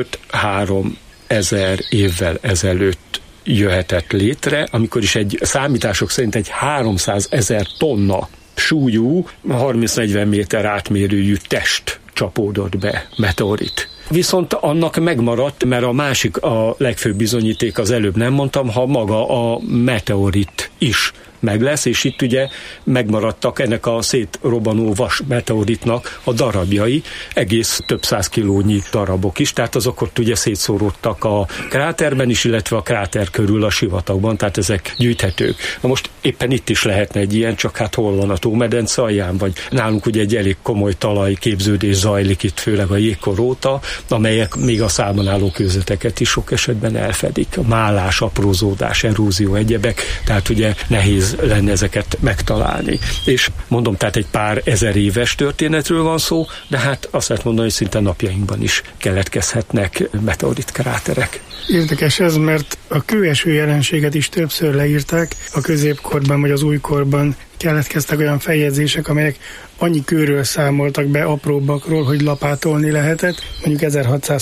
Speaker 8: 5-3 ezer évvel ezelőtt jöhetett létre, amikor is egy számítások szerint egy 300 000 tonna súlyú, 30-40 méter átmérőjű test csapódott be, meteorit. Viszont annak megmaradt, mert a másik, a legfőbb bizonyíték, az előbb nem mondtam, ha maga a meteorit is meg lesz, és itt ugye megmaradtak ennek a szétrobbanó vas meteoritnak a darabjai, egész több 100 kilónyi darabok is, tehát azok ott ugye szétszóródtak a kráterben is, illetve a kráter körül a sivatagban, tehát ezek gyűjthetők. Na most éppen itt is lehetne egy ilyen, csak hát hol van a tómedence alján, vagy nálunk ugye egy elég komoly talajképződés zajlik itt, főleg a jégkor óta, amelyek még a számon álló kőzeteket is sok esetben elfedik. A málás, aprózódás, erózió, egyebek, tehát ugye nehéz lenne ezeket megtalálni. És mondom, tehát egy pár ezer éves történetről van szó, de hát azt lehet mondani, hogy szinte napjainkban is keletkezhetnek meteorit kráterek.
Speaker 6: Érdekes ez, mert a kőeső jelenséget is többször leírták, a középkorban vagy az újkorban keletkeztek olyan feljegyzések, amelyek annyi kőről számoltak be, apróbbakról, hogy lapátolni lehetett. Mondjuk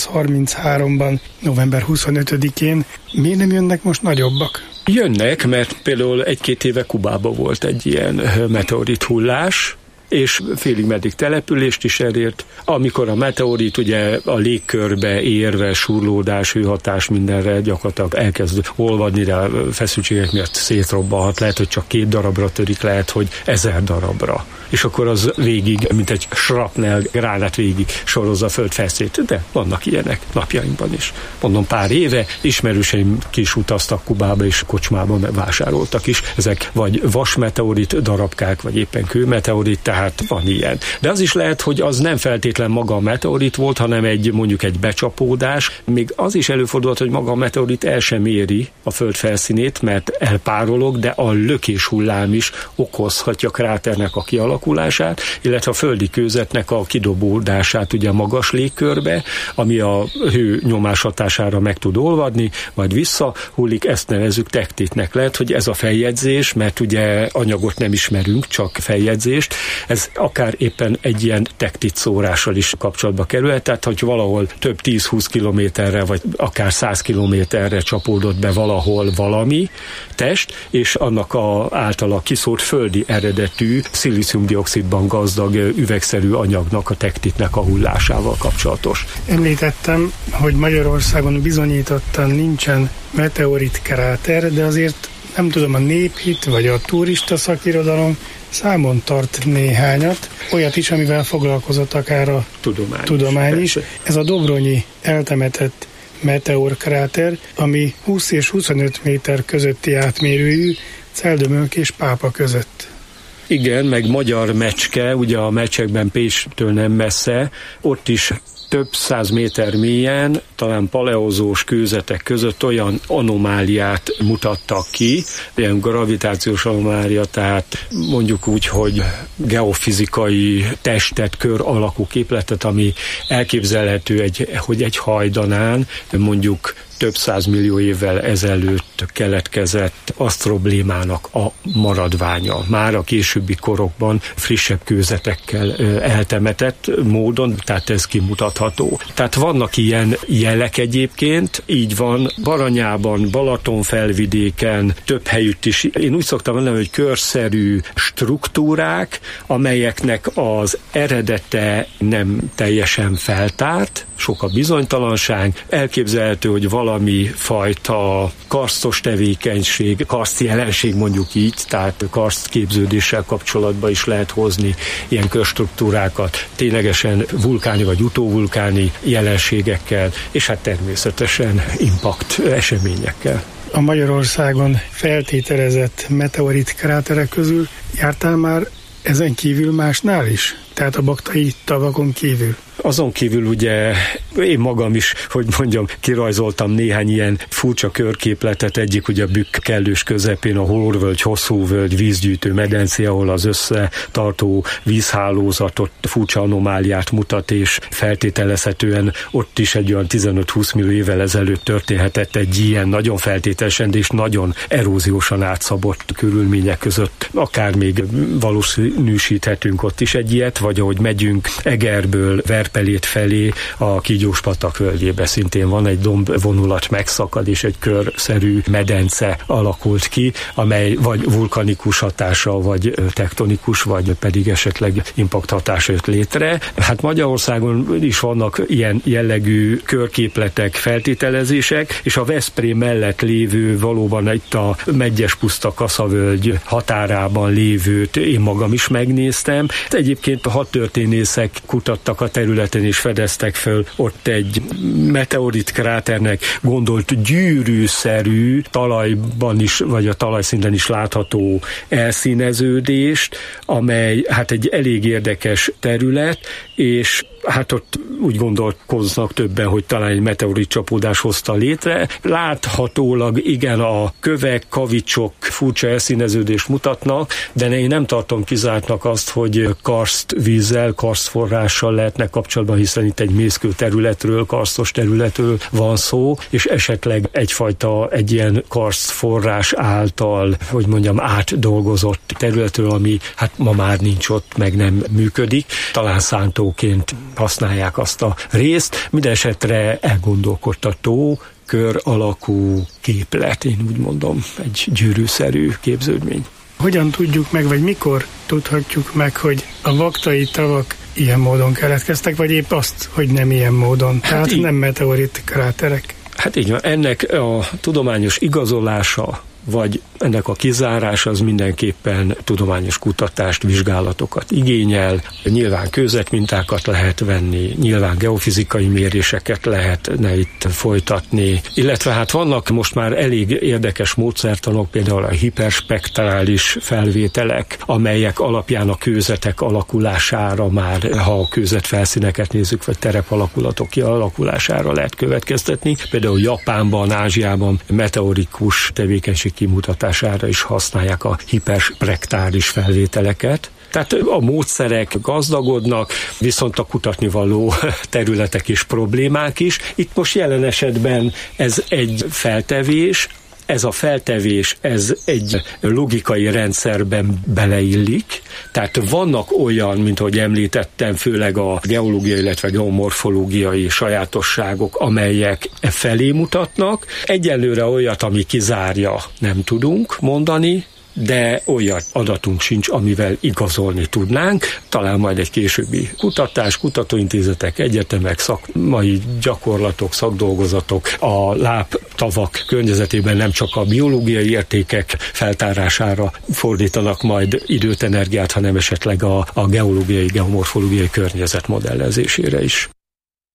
Speaker 6: 1633-ban, november 25-én. Miért nem jönnek most nagyobbak?
Speaker 8: Jönnek, mert például 1-2 éve Kubában volt egy ilyen meteorit hullás, és félig meddig települést is elért. Amikor a meteorit ugye a légkörbe érve, surlódás, hőhatás mindenre gyakorlatilag elkezd olvadni, de a feszültségek miatt szétrobbanhat, lehet, hogy csak 2 darabra törik, lehet, hogy 1000 darabra. És akkor az végig, mint egy shrapnel gránát végig sorozza a föld felszét. De vannak ilyenek napjainkban is. Mondom, pár éve ismerőseim kis utaztak Kubába, és kocsmában vásároltak is. Ezek vagy vasmeteorit darabkák, vagy éppen kőmeteorit, tehát van ilyen. De az is lehet, hogy az nem feltétlen maga a meteorit volt, hanem mondjuk egy becsapódás. Még az is előfordulhat, hogy maga a meteorit el sem éri a föld felszínét, mert elpárolog, de a lökés hullám is okozhatja a kráternek a kialakulását, illetve a földi kőzetnek a kidobódását ugye a magas légkörbe, ami a hő nyomás hatására meg tud olvadni, majd visszahullik, ezt nevezzük tektitnek. Lehet, hogy ez a feljegyzés, mert ugye anyagot nem ismerünk, csak feljegyzést, ez akár éppen egy ilyen tektit szórással is kapcsolatba kerülhet, tehát hogy valahol több 10-20 kilométerre, vagy akár 100 kilométerre csapódott be valahol valami test, és annak általa kiszórt földi eredetű szilícium-dioxidban gazdag üvegszerű anyagnak, a tektitnek a hullásával kapcsolatos.
Speaker 6: Említettem, hogy Magyarországon bizonyítottan nincsen meteorit kráter, de azért nem tudom, a néphit vagy a turista szakirodalom számon tart néhányat, olyat is, amivel foglalkozott akár a tudomány is. Ez a dobronyi eltemetett meteorkráter, ami 20 és 25 méter közötti átmérőjű, Celdömölk és Pápa között.
Speaker 8: Igen, meg Magyar Mecske, ugye a Mecsekben Pécstől nem messze, ott is több 100 méter mélyen, talán paleozós kőzetek között olyan anomáliát mutattak ki, ilyen gravitációs anomália, tehát mondjuk úgy, hogy geofizikai testet, kör alakú képletet, ami elképzelhető, hogy egy hajdanán mondjuk több 100 millió évvel ezelőtt keletkezett asztroblémának a maradványa. Már a későbbi korokban frissebb kőzetekkel eltemetett módon, tehát ez kimutatható. Tehát vannak ilyen jelek egyébként, így van Baranyában, Balatonfelvidéken, több helyütt is. Én úgy szoktam mondani, hogy körszerű struktúrák, amelyeknek az eredete nem teljesen feltárt, sok a bizonytalanság, elképzelhető, hogy valami fajta karsztos tevékenység, karszt jelenség mondjuk így, tehát karszt képződéssel kapcsolatban is lehet hozni ilyen körstruktúrákat, ténylegesen vulkáni vagy utóvulkáni jelenségekkel, és hát természetesen impact eseményekkel.
Speaker 6: A Magyarországon feltételezett meteorit kráterek közül jártál már ezen kívül másnál is? Tehát a baktai tavakon kívül?
Speaker 8: Azon kívül ugye én magam is, hogy mondjam, kirajzoltam néhány ilyen furcsa körképletet, egyik ugye a Bükk kellős közepén a Hórvölgy, Hosszúvölgy vízgyűjtő medencé, ahol az összetartó vízhálózatot, furcsa anomáliát mutat, és feltételezhetően ott is egy olyan 15-20 millió évvel ezelőtt történhetett egy ilyen nagyon feltételesen, és nagyon eróziósan átszabott körülmények között. Akár még valószínűsíthetünk ott is egy ilyet, vagy ahogy megyünk Egerből Verpelét felé a Kígyós-patak völgyébe szintén van egy dombvonulat megszakad, és egy körszerű medence alakult ki, amely vagy vulkanikus hatása, vagy tektonikus, vagy pedig esetleg impact hatása jött létre. Hát Magyarországon is vannak ilyen jellegű körképletek, feltételezések, és a Veszprém mellett lévő, valóban itt a Medgyespuszta Kaszavölgy határában lévőt én magam is megnéztem. Egyébként a hadtörténészek kutattak a területen és fedeztek föl ott egy meteorit kráternek gondolt gyűrűszerű talajban is, vagy a talajszinten is látható elszíneződést, amely hát egy elég érdekes terület, és hát ott úgy gondolkoznak többen, hogy talán egy meteorit csapódás hozta létre. Láthatólag igen, a kövek, kavicsok furcsa elszíneződést mutatnak, de én nem tartom kizártnak azt, hogy karsztvízzel, karsztforrással lehetnek kapcsolatban, hiszen itt egy mészkő területről, karsztos területről van szó, és esetleg egy ilyen karsztforrás által, hogy mondjam, átdolgozott területről, ami hát ma már nincs ott, meg nem működik. Talán szántóként használják azt a részt. Mindenesetre elgondolkodtató, kör alakú képlet, én úgy mondom, egy gyűrűszerű képződmény.
Speaker 6: Hogyan tudjuk meg, vagy mikor tudhatjuk meg, hogy a baktai tavak ilyen módon keletkeztek, vagy épp azt, hogy nem ilyen módon, tehát nem meteorit kráterek?
Speaker 8: Hát így van, ennek a tudományos igazolása, vagy ennek a kizárása az mindenképpen tudományos kutatást, vizsgálatokat igényel. Nyilván kőzetmintákat lehet venni, nyilván geofizikai méréseket lehetne itt folytatni, illetve hát vannak most már elég érdekes módszertanok, például a hiperspektrális felvételek, amelyek alapján a kőzetek alakulására már, ha a kőzetfelszíneket nézzük, vagy terepalakulatok kialakulására lehet következtetni. Például Japánban, Ázsiában meteorikus tevékenység kimutatására is használják a hiperspektrális felvételeket. Tehát a módszerek gazdagodnak, viszont a kutatnivaló területek és problémák is. Itt most jelen esetben ez egy feltevés, ez a feltevés, ez egy logikai rendszerben beleillik, tehát vannak olyan, mint ahogy említettem, főleg a geológiai, illetve geomorfológiai sajátosságok, amelyek felé mutatnak. Egyelőre olyat, ami kizárja, nem tudunk mondani, de olyan adatunk sincs, amivel igazolni tudnánk. Talán majd egy későbbi kutatás, kutatóintézetek, egyetemek, szakmai gyakorlatok, szakdolgozatok a lábtavak környezetében nem csak a biológiai értékek feltárására fordítanak majd időt, energiát, hanem esetleg a geológiai, geomorfológiai környezet modellezésére is.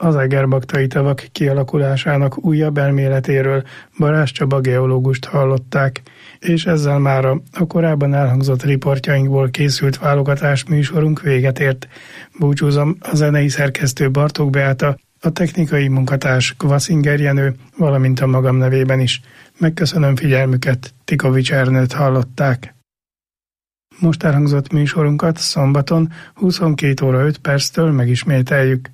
Speaker 6: Az egerbaktai tavak kialakulásának újabb elméletéről Balázs Csaba geológust hallották, és ezzel mára a korábban elhangzott riportjainkból készült válogatás műsorunk véget ért. Búcsúzom a zenei szerkesztő Bartók Beáta, a technikai munkatárs Kvaszinger Jenő, valamint a magam nevében is. Megköszönöm figyelmüket, Tikovics Ernőt hallották. Most elhangzott műsorunkat szombaton 22 óra 5 perctől megismételjük.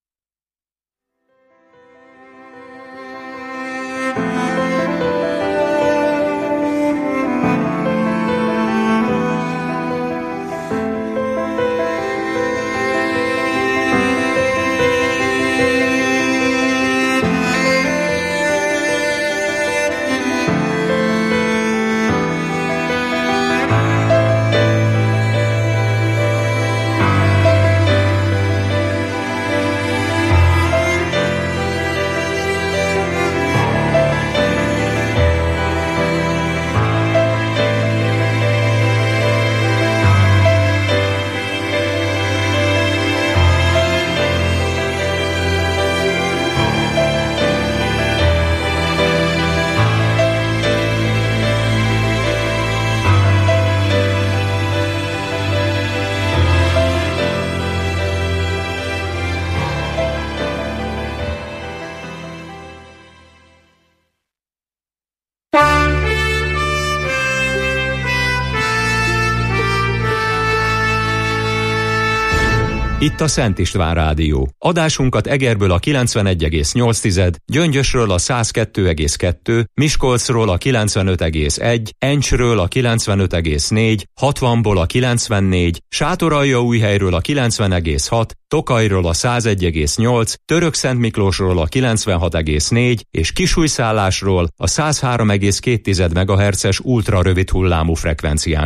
Speaker 1: Itt a Szent István Rádió. Adásunkat Egerből a 91,8, Gyöngyösről a 102,2, Miskolcról a 95,1, Encsről a 95,4, 60-ból a 94, Sátoraljaújhelyről a 90,6, Tokajról a 101,8, Törökszentmiklósról a 96,4 és Kisújszállásról a 103,2 MHz-es ultrarövid hullámú frekvencián